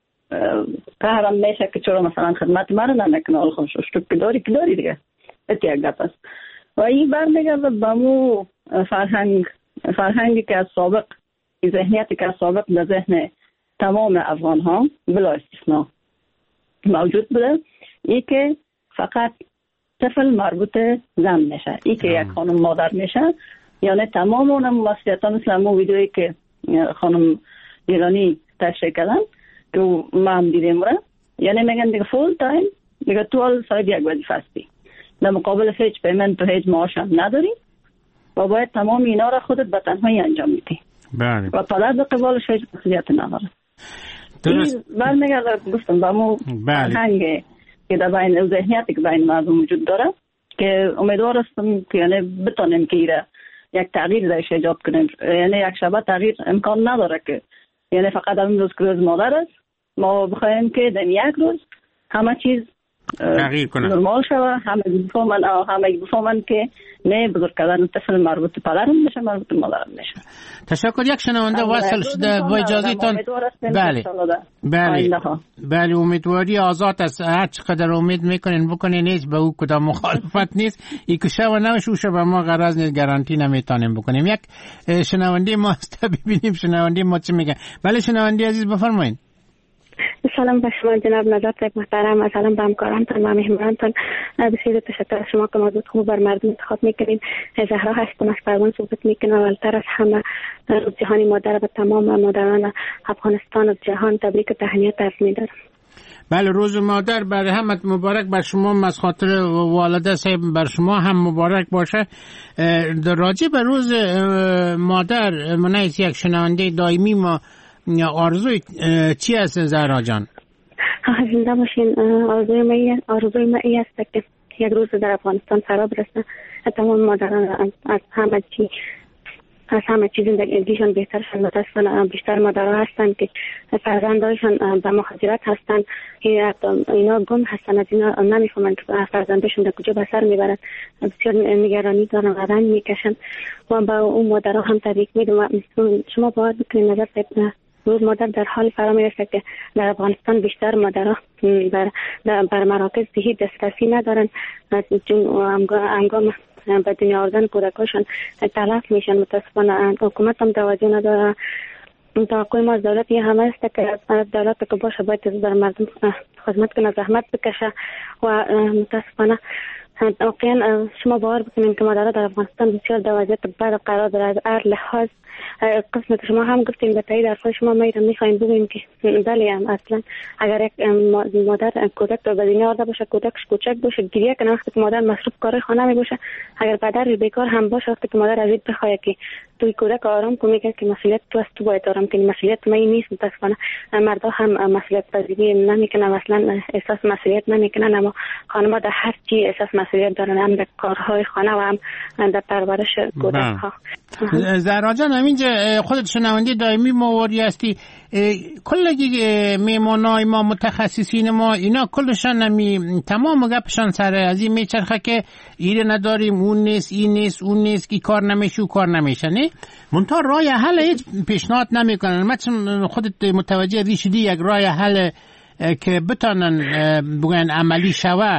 قهرم میشه که چرا مثلا خدمت مرا نمیکنه، حال خوش اشتوک که داری که داری دیگه اتی یک گپ است. و این برمیگرده به مو فرهنگ فرهنگی که از سابق ذهنیتی که ثابت در ذهن تمام افغان ها بلا استثنا موجود بوده، ای که فقط طفل مربوط زن میشه، ای که یک خانم مادر میشه، یعنی تمام اون مسئولیت‌ها مثل همون ویدیویی که خانم ایرانی تشریح کردن که ما هم دیدیم را، یعنی میگن دیگه فول تایم دیگه تو حال صاحب یک وظیفه هستی، در مقابل هیچ پیمنت و هیچ معاش هم نداری و باید تمام اینا را خودت به تنهایی انجام میدی. بله. و پدر به قبالش هیچ مسئولیت نداره. درست. برمیگرده گفتم با مو فرهنگ که در بین ذهنیتی که بین مردم وجود داره که امیدوار هستم که یعنی بتونیم که ایره یک تغییر درش ایجاد کنیم. یعنی یک شبه تغییر امکان نداره که یعنی فقط این روز که روز مادر است ما بخوایم که در یک روز همه چیز تغییر کنه، نرمال شوه، همه بفهمن همه بفهمن که نه بزرگ کردن طفل مربوط به پدرم میشه، مربوط به مادرم میشه. تشکر. یک شنونده واصل شده با اجازهتون. بله بله بله امیدواری آزاد است، هر چقدر امید میکنین بکنین، نیست به او کدام مخالفت نیست، ای که شو نوش او شو به ما غرض نیست، گارانتی نمیتونیم بکنیم. یک شنونده ما است، ببینیم شنونده ما چی میگه. بله شنونده عزیز بفرمایید. سلام به شما جناب نجات صاحب محترم، سلام به همکارانتان و مهمانانتان. بسیار تشکر از شما که موضوع خوب بر مردم انتخاب میکنین. زهرا هستم از پروان صحبت میکنم. اولتر از همه روز جهانی مادر و تمام مادران افغانستان و جهان تبریک و تهنیت عرض می‌دارم. بله روز مادر برای همت مبارک بر شما، از خاطر والده صاحب بر شما هم مبارک باشه. در راجع به روز مادر منیس یک شنونده دائمی ما آرزوی چی است زهرا جان؟ زنده باشین. آرزوی ما آرزوی ما این است که یک روز در افغانستان فرا برسه، تمام مادران از همه چی از همه چیز زندگیشان بهترشان. متاسفانه بیشتر مادرها هستن که فرزندایشان به مهاجرت هستن، اینا گم هستن، از اینا نمیفهمن که فرزندشون در کجا به سر میبرن، بسیار نگرانی دارن و رنج میکشن و با اون مادرها هم تبریک میدم. شما باید بکنید نظر روز مادر در حال فرا میرسه که در افغانستان بیشتر مادرها بر, بر مراکز صحی دسترسی ندارن، چون انگام به دنیا آوردن کودکاشان تلف میشن. متاسفانه حکومت هم توجه نداره. توقع ما از دولت یه همه است که دولت که باشه باید بر مردم خدمت کنه، زحمت بکشه و متاسفانه واقعا شما باور بکنید که مادرها در افغانستان بسیار در وضعیت بد قرار داره از هر لحاظ. قسمت شما هم گفتین به تایید حرفای شما ما میخوایم بگوییم که بله هم اصلا اگر یک مادر کودک رو به دنیا آورده باشه، کودکش کوچک باشه، گریه کنه، وقتی که مادر مصروف کار خانه می باشه، اگر پدر بیکار هم باشه، وقتی که مادر از این بخواد که توی کودک آرام کنه، میگه که مسئولیت تو است، تو باید آرام کنی، مسئولیت من نیست. متاسفانه مردا هم مسئولیت پذیری نمیکنن، اصلا احساس مسئولیت نمیکنن، اما خانم‌ها در هر چی احساس مسئولیت دارن، هم در کارهای خانه و هم در پرورش کودک‌ها. زهرا جان همینجا خودت شنونده دائمی مواری هستی، کلگی میمانای ما متخصصین ما اینا کلشان نمی تمام گپشان سر از این میچرخه که ایره نداریم، اون نیست، این نیست، اون نیست، که کار نمیشه و کار نمیشه. نه منتها راه حل هیچ پیشنهاد نمیکنن. مثلا خودت متوجه دی شدی یک راه حل که بتونن بگن عملی شوه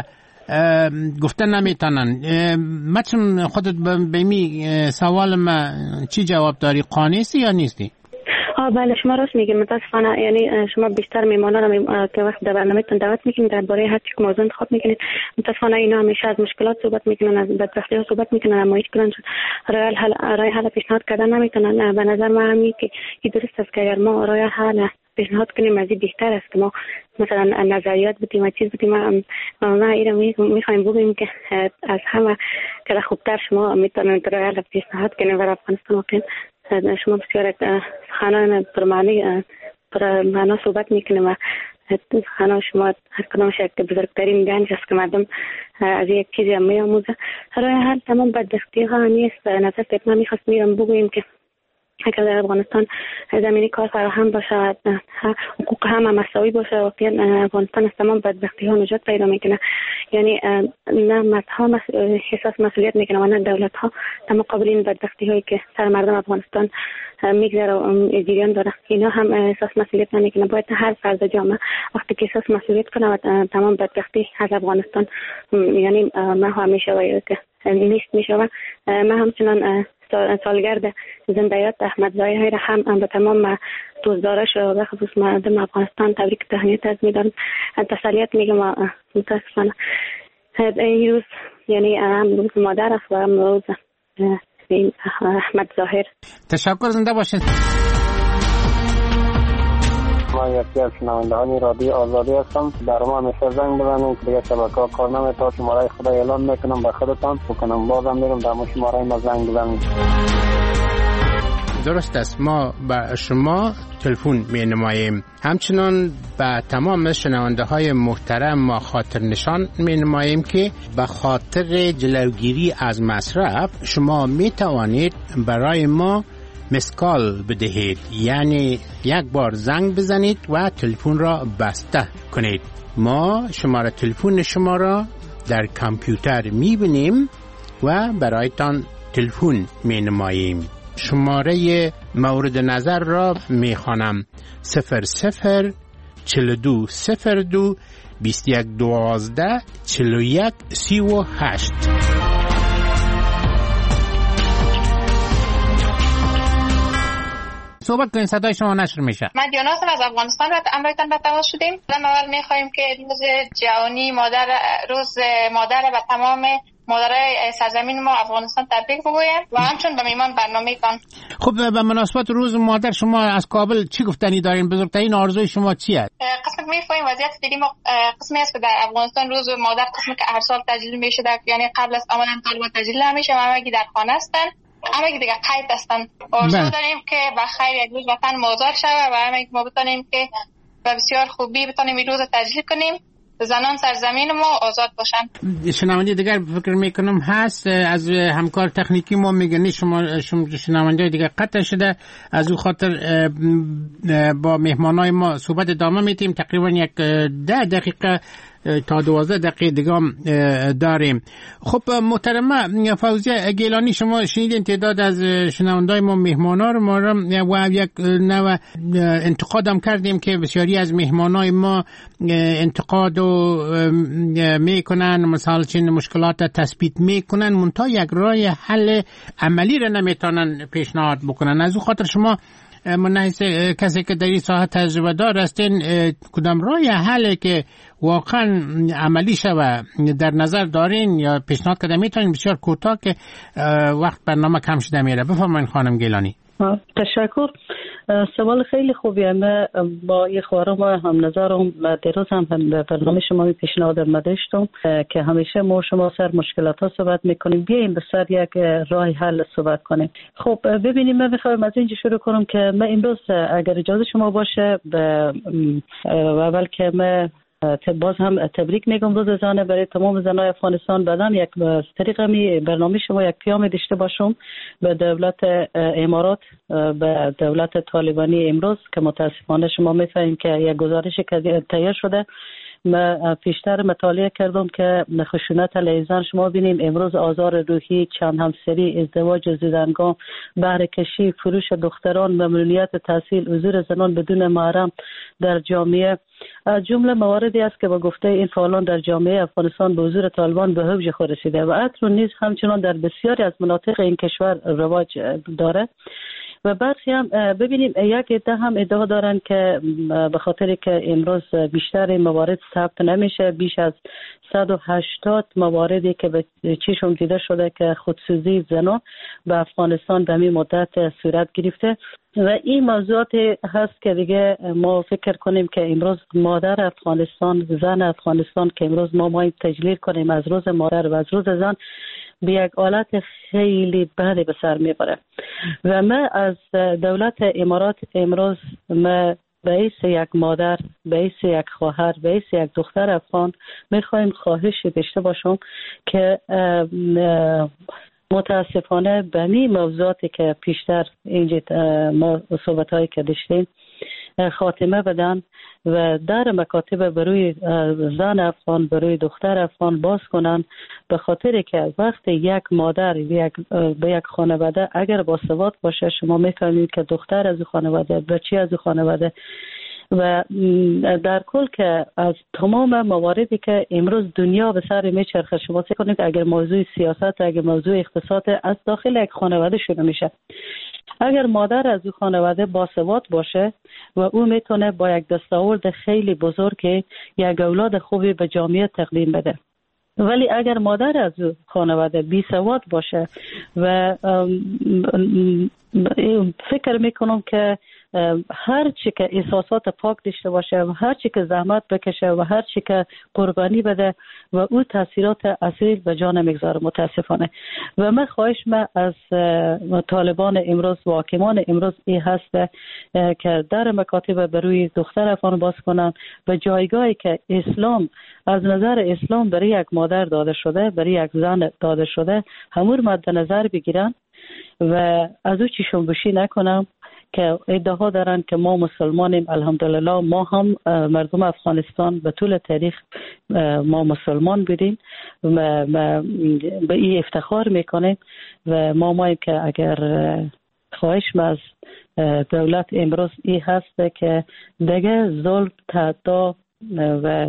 گفتن نمیتونن. مثلا خودت به می سوال ما چی جواب داری؟ قانعی یا نیستی؟ آه بله شما راست میگید. متاسفانه یعنی شما بیشتر میمانا رو که وقت در برنامه‌تون دعوت میکنید درباره هر چیز موضوع انتخاب میکنید، متاسفانه اینا همیشه از مشکلات صحبت میکنن، از بدبختی‌ها صحبت میکنن، اما هیچ کدوم راه حل راه حل پیشنهاد کردن نمیتونن. به نظر من همین که درست است که اگر ما راه حل پیشنهاد کنیم از این بهتر است که ما مثلا نظریات بدیم و چیز بدیم. ما اینا میخوایم بگیم که از همه که خوبتر شما میتونید راه حل پیشنهاد کنید برای افغانستان. واقعا شما بسیار سخنان پرمعنی پرمعنا صحبت میکنیم و سخنان شما هر کدامش یک بزرگترین گنج است که مردم از یک چیزی هم میاموزه. راه حل تمام بدبختی ها نیست. نظر طب من میخواست میرم بگویم که اگر در افغانستان زمینی کار فراهم باشه، حقوق همه مساوی باشه، واقعا افغانستان از تمام بدبختی ها نجات پیدا میکنه. یعنی نه مردها احساس مسئولیت میکنه و نه دولت ها در مقابل این بدبختی هایی که سر مردم افغانستان میگذره و جریان داره، اینا هم احساس مسئولیت نمیکنه. باید هر فرد جامعه وقتی که احساس مسئولیت کنه و تمام بدبختی از افغانستان یعنی ما همیشه باید که نیست میشه. و من همچنان سالگرد زنده‌یاد احمد ظاهر هم, هم به تمام دوستدارش و به خصوص مردم افغانستان تبریک تهنیت از میدم. تسلیت میگم. متاسفانه این روز یعنی هم روز مادر است و هم روز احمد ظاهر. تشکر، زنده باشید. ما یکی از شنوندگان رادیو آزادی هستم. در ما همیشه زنگ بزنید که دیگه شبکه‌ها کار نمی‌کنه. شماره خدا اعلام میکنم به خودتان بکنم، بازم میرم در ما شماره ما زنگ بزنید. درست است، ما به شما تلفن می نماییم. همچنان به تمام شنونده های محترم ما خاطر نشان می نماییم که به خاطر جلوگیری از مصرف شما می توانید برای ما مسکال بدهید، یعنی یک بار زنگ بزنید و تلفن را بسته کنید. ما شماره تلفن شما را در کامپیوتر می بینیم و برایتان تلفن می نماییم. شماره مورد نظر را می خوانم: صفر صفر چل دو صفر دو بیست یک دوازده چل و یک سی و هشت. صحبت کنید، صدای شما نشر میشه. من دیاناتم از افغانستان و امرایتان به تماس شدیم. اول میخوایم که روز جهانی مادر، روز مادر و تمام مادرای سرزمین ما افغانستان تبریک بگویم و همچون به میمان برنامه کن. خب به مناسبت روز مادر شما از کابل چی گفتنی دارین؟ بزرگترین آرزوی شما چیه؟ قسم میفهمیم وضعیت فعلی ما قسمی است که در افغانستان روز مادر قسمی که هر سال تجلیل میشه، یعنی قبل از آمدن طالبان تجلیل نمیشه و همگی در خانه هستن، همگی دیگه قید هستن. آرزو داریم که بخیر یک روز وطن مازار شود و همگی ما بتونیم که به بسیار خوبی بتونیم این روز تجلیل کنیم، زنان سرزمین ما آزاد باشن. شنونده دیگر فکر میکنم هست از همکار تکنیکی ما میگنی شما شنونده دیگر قطع شده، از او خاطر با مهمانای ما صحبت ادامه میتیم. تقریبا یک ده دقیقه تا دوازده دقیقه دیگه داریم. خب محترمه فوزیه گیلانی، شما شنیدین تعداد از شنوندای ما مهمانا رو ما و یک نوع انتقاد هم کردیم که بسیاری از مهمانای ما انتقاد و میکنن، مثلا چین مشکلات تثبیت میکنن، منتها یک راه حل عملی رو نمیتونن پیشنهاد بکنن. از او خاطر شما من حیث کسی که در این ساحه تجربه دار هستین، کدام راه حلی که واقعا عملی شوه در نظر دارین یا پیشنهاد کردن میتونین؟ بسیار کوتاه که وقت برنامه کم شده میره. بفرمایید خانم گیلانی. تشکر. سوال خیلی خوبیه. من با یه خواهرم هم نظرم دیروز هم به برنامه شما پیشنهاد داشتم که همیشه ما شما سر مشکلات ها صحبت میکنیم، بیاییم به سر یک راه حل صحبت کنیم. خب ببینیم، من میخوایم از اینجا شروع کنم که من امروز اگر اجازه شما باشه به اول که من باز هم تبریک میگم روز زنه برای تمام زنای افغانستان. بعدم یک طریق می برنامه شما یک پیام داشته باشم به دولت امارات، به دولت طالبانی امروز که متاسفانه شما میفهمید که یک گزارشی که تهیه شده. من پیشتر مطالعه کردم که خشونت علیه زن شما بینیم امروز آزار روحی، چند همسری، ازدواج زیدنگان، بهره کشی، فروش دختران، ممنوعیت تحصیل، حضور زنان بدون محرم در جامعه، جمله مواردی است که با گفته این فعالان در جامعه افغانستان به حضور طالبان به اوج خود رسیده و عطر نیز همچنان در بسیاری از مناطق این کشور رواج داره. و برخی هم ببینیم یک عده هم ادعا دارن که به خاطر که امروز بیشتر موارد ثبت نمیشه، بیش از صد و هشتاد مواردی که به چشم دیده شده که خودسوزی زنان به افغانستان به این مدت صورت گرفته و این موضوعات هست که دیگه ما فکر کنیم که امروز مادر افغانستان، زن افغانستان که امروز ما ماییم تجلیل کنیم از روز مادر و از روز زن، به یک حالت خیلی بدی به سر میبره و من از دولت امارات امروز من به حیث یک مادر، به حیث یک خواهر، به حیث یک دختر افغان میخوایم خواهش داشته باشم که متاسفانه به این موضوعاتی که پیشتر اینجا ما صحبت هایی که داشتیم خاتمه بدن و در مکاتب بروی زن افغان، بروی دختر افغان باز کنن، به خاطر که وقتی یک مادر یک به یک خانواده اگر باسواد باشه، شما میفهمید که دختر از خانواده، بچی از خانواده و در کل که از تمام مواردی که امروز دنیا به سر میچرخه، شما فکر کنید اگر موضوع سیاست، اگر موضوع اقتصاد از داخل یک خانواده شروع میشه، اگر مادر از او خانواده باسواد باشه و او میتونه با یک دستاورد خیلی بزرگ یک اولاد خوبی به جامعه تقدیم بده. ولی اگر مادر از او خانواده بی سواد باشه و فکر میکنم که هر چی که احساسات پاک داشته باشه و هر چی که زحمت بکشه و هر چی که قربانی بده و او تاثیرات اصیل به جان میگذاره متاسفانه. و من خواهش من از طالبان امروز و حاکمان امروز این هست که در مکاتب بروی دختر افغان باز کنن و جایگاهی که اسلام از نظر اسلام برای یک مادر داده شده، برای یک زن داده شده، همون مد نظر بگیرن و از او چشم بوشی نکنم که ادعا دارن که ما مسلمانیم. الحمدلله ما هم مردم افغانستان به طول تاریخ ما مسلمان بودیم و به این افتخار میکنیم و ما ماییم که اگر خواهش از دولت امروز این هست که دیگه ظلم تعدا و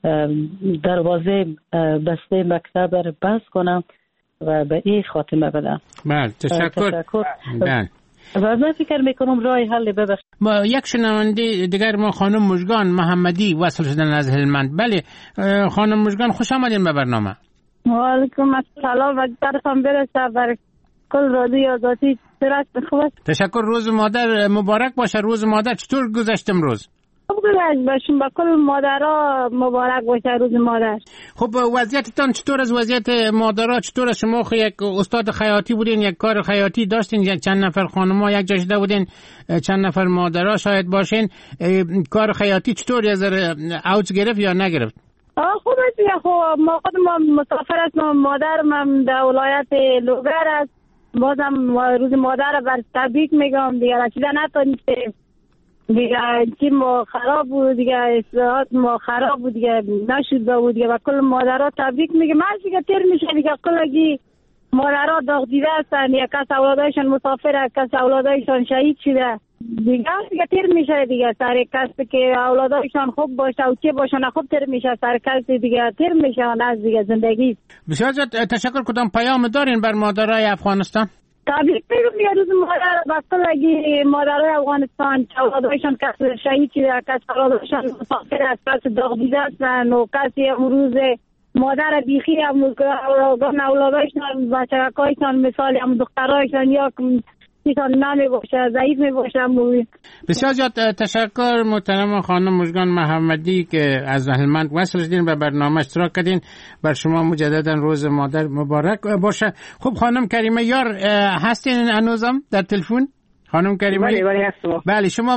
دروازه بسته مکتب رو بس کنم و به این خاتمه بدم. بله تشکر. تشکر. بله. و من فکر میکنم راه حل ببخشید. ما یک شنونده دیگر ما خانم مژگان محمدی وصل شدن از هلمند. بله خانم مژگان خوش آمدین به برنامه. و علیکم السلام و درتان برسه بر کل رادیو آزادی. خوب تشکر. روز مادر مبارک باشه. روز مادر چطور گذشت امروز؟ خوب گذشت باشیم، با کل مادرها مبارک باشه روز مادر. خب وضعیتتان چطور؟ از وضعیت مادرها چطور؟ شما خو یک استاد خیاطی بودین، یک کار خیاطی داشتین، یک چند نفر خانم‌ها یک جا شده بودین، چند نفر مادرها شاید باشین، کار خیاطی چطور یه ذره اوج گرفت یا نگرفت؟ آه خوب است دیگه. خب ما خود ما مسافر هستم، مادرم در ولایت لوگر است، بازم روز مادر بر تبریک میگم دیگه. رسیده نتونسته دیگه، چی ما خراب بود دیگه، اصلاحات ما خراب بود دیگه، نشد بود دیگه. و کل مادرها تبریک میگه. من دیگه تیر میشه دیگه، کلگی مادرها داغ دیده هستن، یک کس اولادایشان مسافر، یک کس اولادایشان شهید شده دیگه. دیگه تیر میشه دیگه سر کسی که اولادایشان خوب باشه و چه باشه خوب تیر میشه سر کسی دیگه، تیر میشه از دیگه زندگی. بسیار زیاد تشکر. کدام پیام دارین بر مادرای افغانستان؟ تبریک میگم دیگه روز مادر با کلگی مادرای افغانستان که اولادایشان کس شهید شده، کس اولادایشان مسافر است، کس داغ دیده هستن و کسی امروز مادر بیخی هم اولادایشان بچه‌هایشان مثال هم دخترایشان یا چیزان نمی باشه، ضعیف می باشه. بسیار زیاد تشکر محترم خانم مژگان محمدی که از هلمند وصل شدین و برنامه اشتراک کردین. بر شما مجددا روز مادر مبارک باشه. خب خانم کریمه یار هستین هنوزم در تلفن؟ خانم کریمه بله بله هستم. بله شما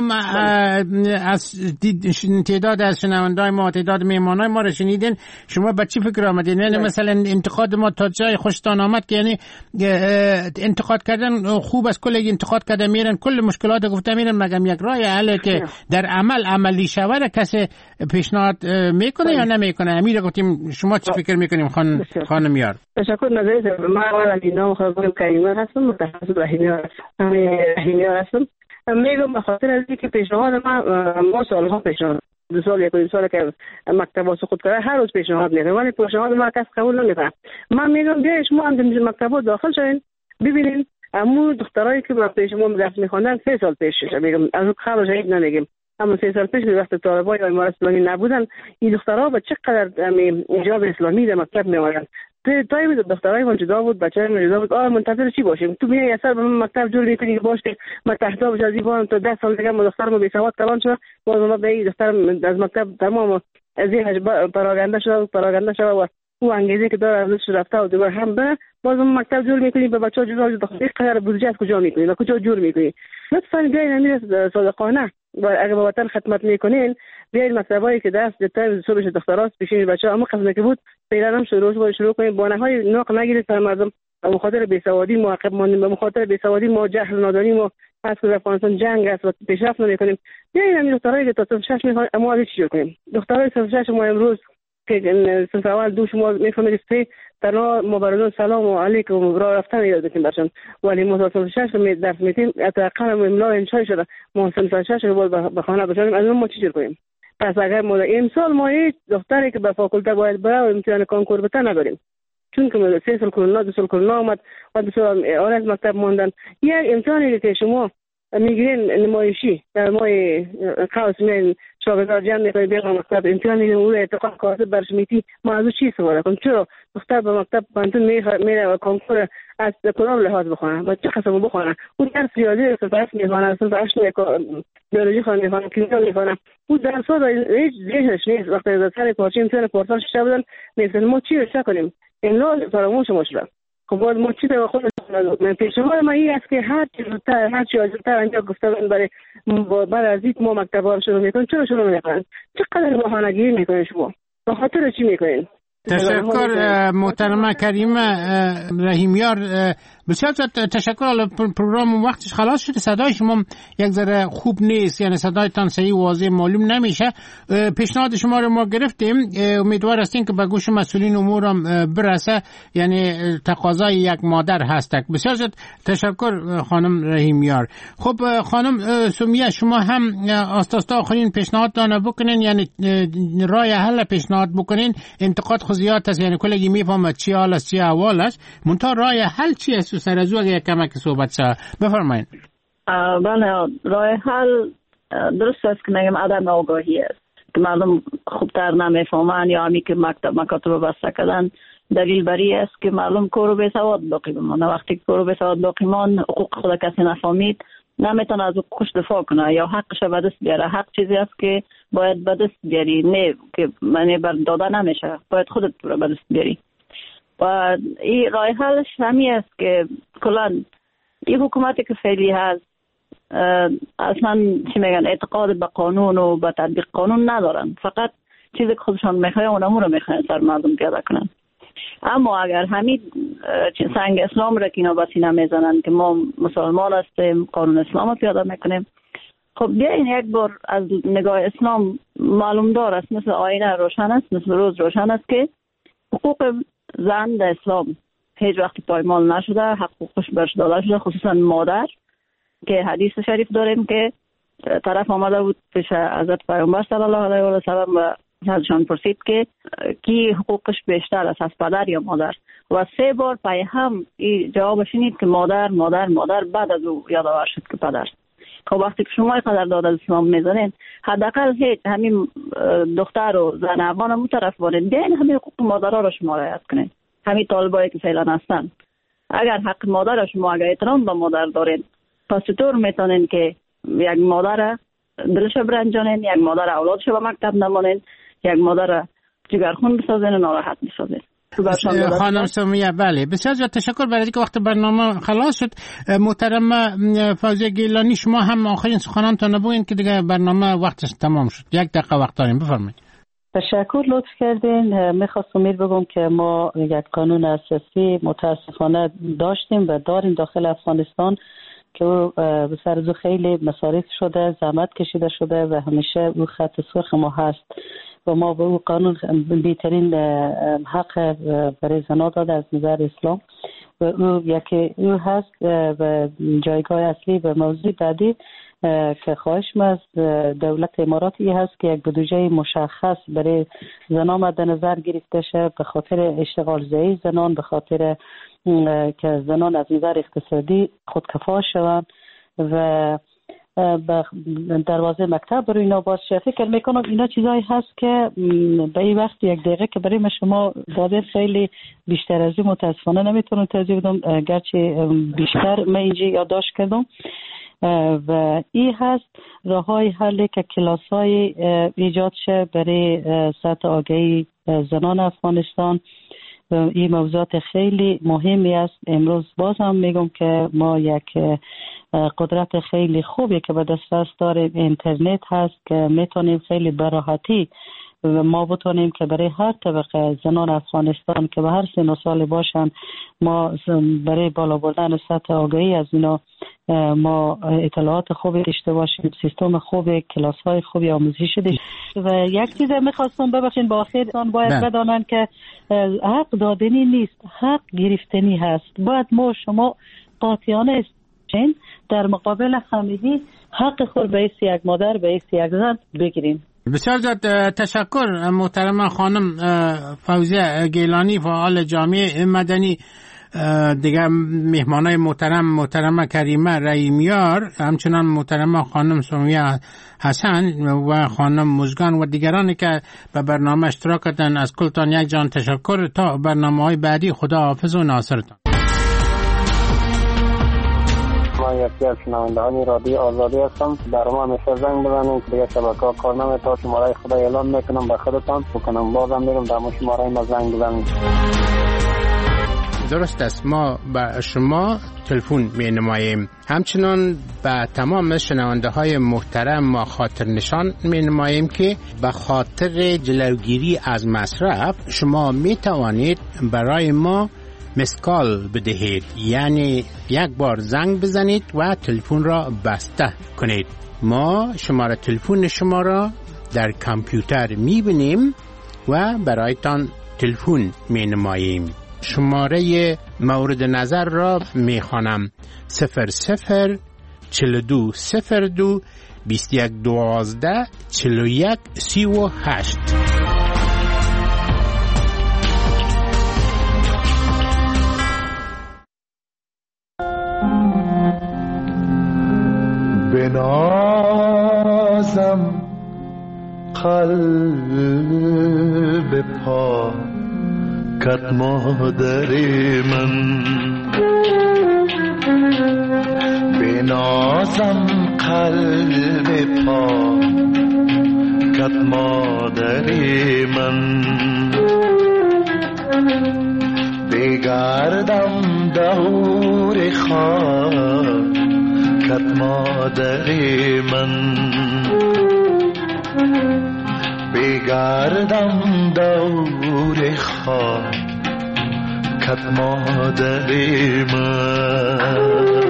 از تعداد از شنونده‌های ما، تعداد مهمانای ما رو شنیدین، شما به چی فکر آمدین؟ یعنی مثلا انتقاد ما تا جای خوشتان آمد که یعنی انتقاد کردن خوب است، کل انتقاد کردن میرن کل مشکلات گفته میرن، مگم یک راه حل که در عمل عملی شود کسی پیشنهاد میکنه یا نمیکنه؟ امیر گفتیم شما چی فکر میکنیم خانم خانم یار؟ تشکر. نظرت من اولا نام خانم کریمه هستم، متخصص رحیمی هستم. هستم میگم به خاطر از اینکه پیشنهاد ما ما سالها پیشنهاد دو سال یک دو سال که مکتب واسه خود کرده هر روز پیشنهاد میکنه ولی پیشنهاد ما کس قبول نمیکنه. من میگم بیاید شما هم مکتب داخل شوین ببینین امو دخترایی که با پیش ما درس میخوندن سه سال پیشش، میگم از اون خبر شاید نمیگم، اما سه سال پیش وقت طالبای یا امارات اسلامی نبودن این دخترها به چقدر ایجاب اسلامی در مکتب میآوردن. تایی بود دخترای من جدا بود، بچه‌های من جدا بود. آه منتظر چی باشیم؟ تو میای اثر به مکتب جور میکنی که باشه من تحت بشه از این تا ده سال دیگه ما دخترم بی سواد کلان شد، باز ما به این دختر از مکتب تمام از این پراگنده شد پراگنده شد و او انگیزه که داره ازش رفته و دوباره هم به باز ما مکتب جور میکنی به بچه‌ها جدا دختر قرار بودجه از کجا میکنی و کجا جور میکنی؟ لطفاً بیاین امیر صادقانه و اگه به وطن خدمت میکنین بیاید مکتبایی که دست دتر صبحش دختراست پیشین بچه‌ها اما قصد که بود پیرام شروع شروع شروع کنیم بانه‌های ناق نگیرید تا مردم به خاطر بیسوادی معاقب ماندیم، به خاطر بیسوادی ما جهل نادانی ما از که افغانستان جنگ است و پیشرفت نمی‌کنیم. بیاید همین دخترایی که تا شش میخوان اما چی کنیم؟ دخترای شش ما امروز که صف اول دو شما میفهمید سه تنها مبارزان سلام و علیکم و راه رفتن یاد بکنیم برشان ولی ما صف شش می درس میتیم اتاقا املا انشای شده ما صف شش رو باید به خانه بشیم از اون ما چی جور کنیم. پس اگر ما امسال ما هیچ دختری که به فاکولته باید بره و امتحان کنکور بده نداریم، چون که سه سال کرونا دو سال کرونا آمد و دو سال آن مکتب ماندن. یک امتحانی که شما میگیرین نمایشی در ماه قوس میان شاگردان جمع میکنید بیان مکتب امتحان میگیرین اون اعتقاد کاسب برش میتی ما از چی سوال کنم؟ چرا دختر به مکتب بانتون میره و کنکور از کدام لحاظ بخونه و چه قسم بخونه؟ اون درس ریاضی صرف هشت میخونه، صرف هشت بیولوژی خونه میخونه، کیمیا میخونه، اون درس ها هیچ ذهنش نیست. وقتی از سر پارچه امتحان پارسال شده بودن نیستن ما چی رشته کنیم؟ املا فراموش ما شده. خب باید ما چی به خود من پیشنهاد ما این است که هر چیز زودتر هر چی زودتر اینجا گفتن برای بعد از اینکه ما مکتب ها رو شروع میکنیم چرا شروع میکنن؟ چقدر بهانه‌گیری میکنین شما؟ به خاطر چی میکنین؟ تشکر محترمه کریمه رحیمیار، بسیار تشکر. حالا پروگرام وقتش خلاص شده، صدای شما یک ذره خوب نیست، یعنی صدایتان صحیح واضح معلوم نمیشه. پیشنهاد شما رو ما گرفتیم، امیدوار هستیم که به گوش مسئولین امور هم برسه، یعنی تقاضای یک مادر هست. بسیار تشکر خانم رحیمیار. خب خانم سمیه شما هم آستاستا آخرین پیشنهادتان بکنین، یعنی راه حل پیشنهاد بکنین. انتقاد زیاد است، یعنی کلگی میفهمد چی حال است چی احوال است، منتها راه حل چی است؟ سر از او اگه کمک صحبت شد بفرمایید. بله، راه حل درست است که نگم عدم آگاهی است که مردم خوبتر نمیفهمن یا همی که مکتب مکاتب بسته کردن. دلیل بری است که مردم کور به سواد باقی بمانه. وقتی کور به سواد باقی مان حقوق خود کسی نفهمید نمیتونه از حقوقش دفاع کنه یا حقش به دست بیاره. حق چیزی است که باید به دست بیاری، نه که معنی بر داده نمیشه، باید خودت به دست بیاری. و این راه حلش همین است که کلا این حکومتی که فعلی هست اصلا چی میگن اعتقاد به قانون و به تطبیق قانون ندارن، فقط چیزی که خودشان میخواین اونمو رو میخواین سر مردم پیاده کنن. اما اگر همین سنگ اسلام را که اینا به سینه میزنن که ما مسلمان هستیم قانون اسلام رو پیاده میکنیم، خب بیاین یک بار از نگاه اسلام معلوم دار است، مثل آینه روشن است، مثل روز روشن است که حقوق زن در اسلام هیچ وقت پایمال نشده، حقوقش برش داده شده، خصوصا مادر که حدیث شریف داریم که طرف آمده بود پیش حضرت پیامبر صلی الله علیه و سلم و ازشان پرسید که کی حقوقش بیشتر است، از پدر یا مادر؟ و سه بار پای هم این جواب شنید که مادر مادر مادر، بعد از او یادآور شد که پدر. خب وقتی که شما قدرداد از اسلام میزنین، حداقل هیچ همین دختر و زن افغان هم طرف بارین بیاین همین حقوق مادرها را شما رعایت کنین. همین طالبایی که فعلا هستن، اگر حق مادر شما اگر احترام به مادر دارین، پس چطور میتونین که یک مادر دلش برنجانین، یک مادر اولادش به مکتب نمانین، یک مادر جگرخون بسازین و ناراحت بسازین؟ خانم سمیه بله، بسیار زیاد تشکر. برای اینکه وقت برنامه خلاص شد، محترم فوزیه گیلانی شما هم آخرین سخنانتون بگوین که دیگه برنامه وقتش تمام شد. یک دقیقه وقت داریم، بفرمایید. تشکر، لطف کردین. میخواستم امیر بگم که ما یک قانون اساسی متاسفانه داشتیم و داریم داخل افغانستان که به سر از خیلی مصارف شده، زحمت کشیده شده و همیشه او خط سرخ ما هست و ما به او قانون بهترین حق برای زنان داده از نظر اسلام و او یکی او هست. و جایگاه اصلی و موضوع بعدی که خواهش از دولت اماراتی هست که یک بودجه مشخص برای زنان مد نظر گرفته شه، به خاطر اشتغال زایی زنان، به خاطر که زنان از نظر اقتصادی خودکفا شوند و دروازه مکتب برای اینا باز شه. فکر میکنم اینا چیزایی هست که به این وقت یک دقیقه که برای شما داده خیلی بیشتر از این متاسفانه نمیتونم توضیح بدم، گرچه بیشتر من اینجا یادداشت کردم. و این هست راه های حلی که کلاس های ایجاد شه برای سطح آگاهی زنان افغانستان. این موضوعات خیلی مهمی است. امروز باز هم میگم که ما یک قدرت خیلی خوبی که به دسترس داریم اینترنت هست که میتونیم خیلی براحتی ما بتونیم که برای هر طبقه زنان افغانستان که به هر سن و سال باشن ما برای بالا بردن سطح آگاهی از اینا ما اطلاعات خوبی داشته باشیم، سیستم خوب، کلاس های خوبی آموزشی داشته. و یک چیز میخواستم ببخشید با آخر باید بدانن که حق دادنی نیست، حق گرفتنی هست. باید ما شما قاطعانه استین در مقابل همگی حق خود به ایس یک مادر به ایس یک زن بگیریم. بسیار زیاد تشکر محترم خانم فوزیه گیلانی، فعال جامعه مدنی. دیگه مهمانای محترم محترم کریمه رحیمیار، همچنان محترم خانم سمیه حسن و خانم مزگان و دیگرانی که به برنامه اشتراک کردن، از کلتان یک جان تشکر. تا برنامه های بعدی خدا حافظ و ناصرتان. ما یکی از شنوندگان رادیو آزادی هستم. در ما همیشه زنگ بزنید، دیگه شبکه‌ها کار نمی‌کنه. شماره خدا اعلام میکنم به خودتان بکنم، بازم میرم در شماره ما زنگ بزنید. درست است، ما به شما تلفن می نماییم. همچنان به تمام شنونده های محترم ما خاطر نشان می نماییم که به خاطر جلوگیری از مصرف شما می توانید برای ما مسکال بدهید، یعنی یک بار زنگ بزنید و تلفن را بسته کنید. ما شماره تلفن شما را در کامپیوتر می بینیم و برایتان تلفن می نماییم. شماره مورد نظر را می خوانم: صفر صفر چل دو صفر دو بیست یک دوازده چل یک سی و هشت. بنازم قلب پا کت مادر من، بنازم قلب پا کت مادر من، بگردم دور خاک کت مادر من، بگردم دور خاک کت مادر من.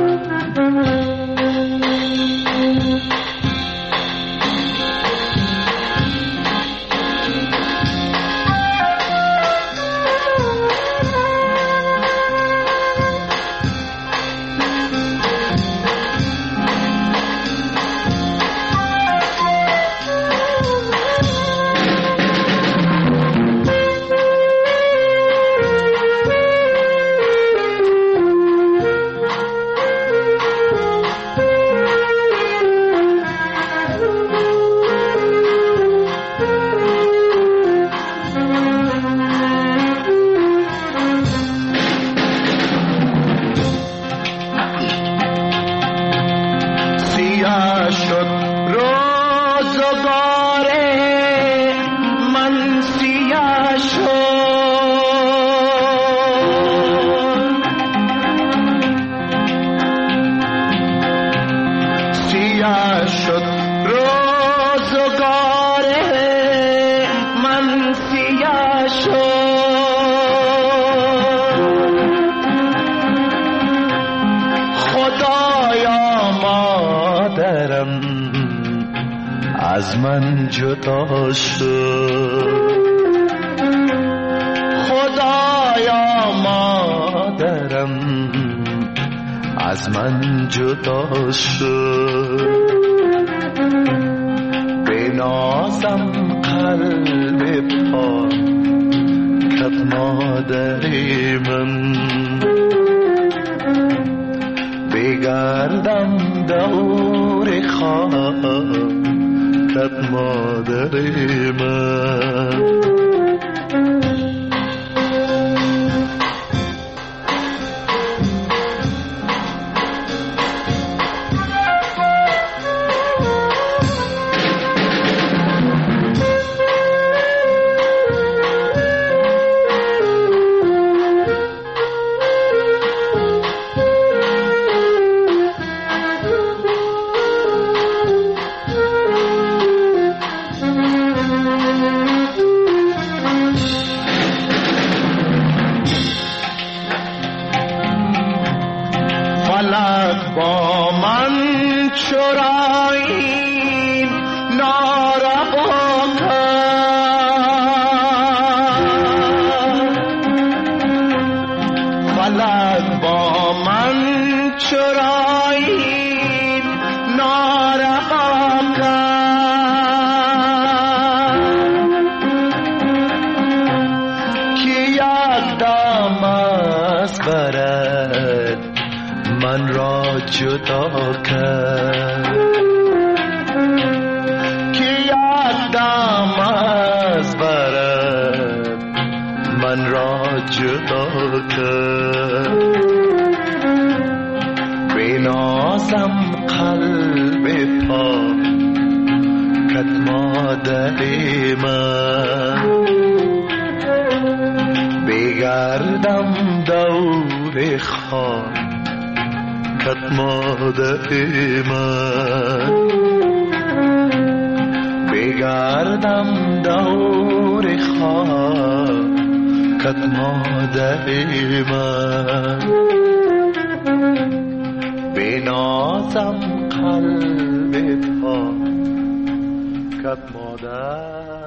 از من جدا شد، خدایا مادرم از من جدا شد، بنازم قلب پا کت مادر من، بگردم دور خاک کت مادر من. چرایی ناروا کرد، فلک با من چرایی ناروا کرد که یک دم از برد من را جدا کرد، که یک دم از برد من را جدا کرد. بنازم قلب پاکت مادر من، بگردم دور خاک کت مادر من، بگردم دور خاک کت مادر من، بنازم قلب پاک کت مادر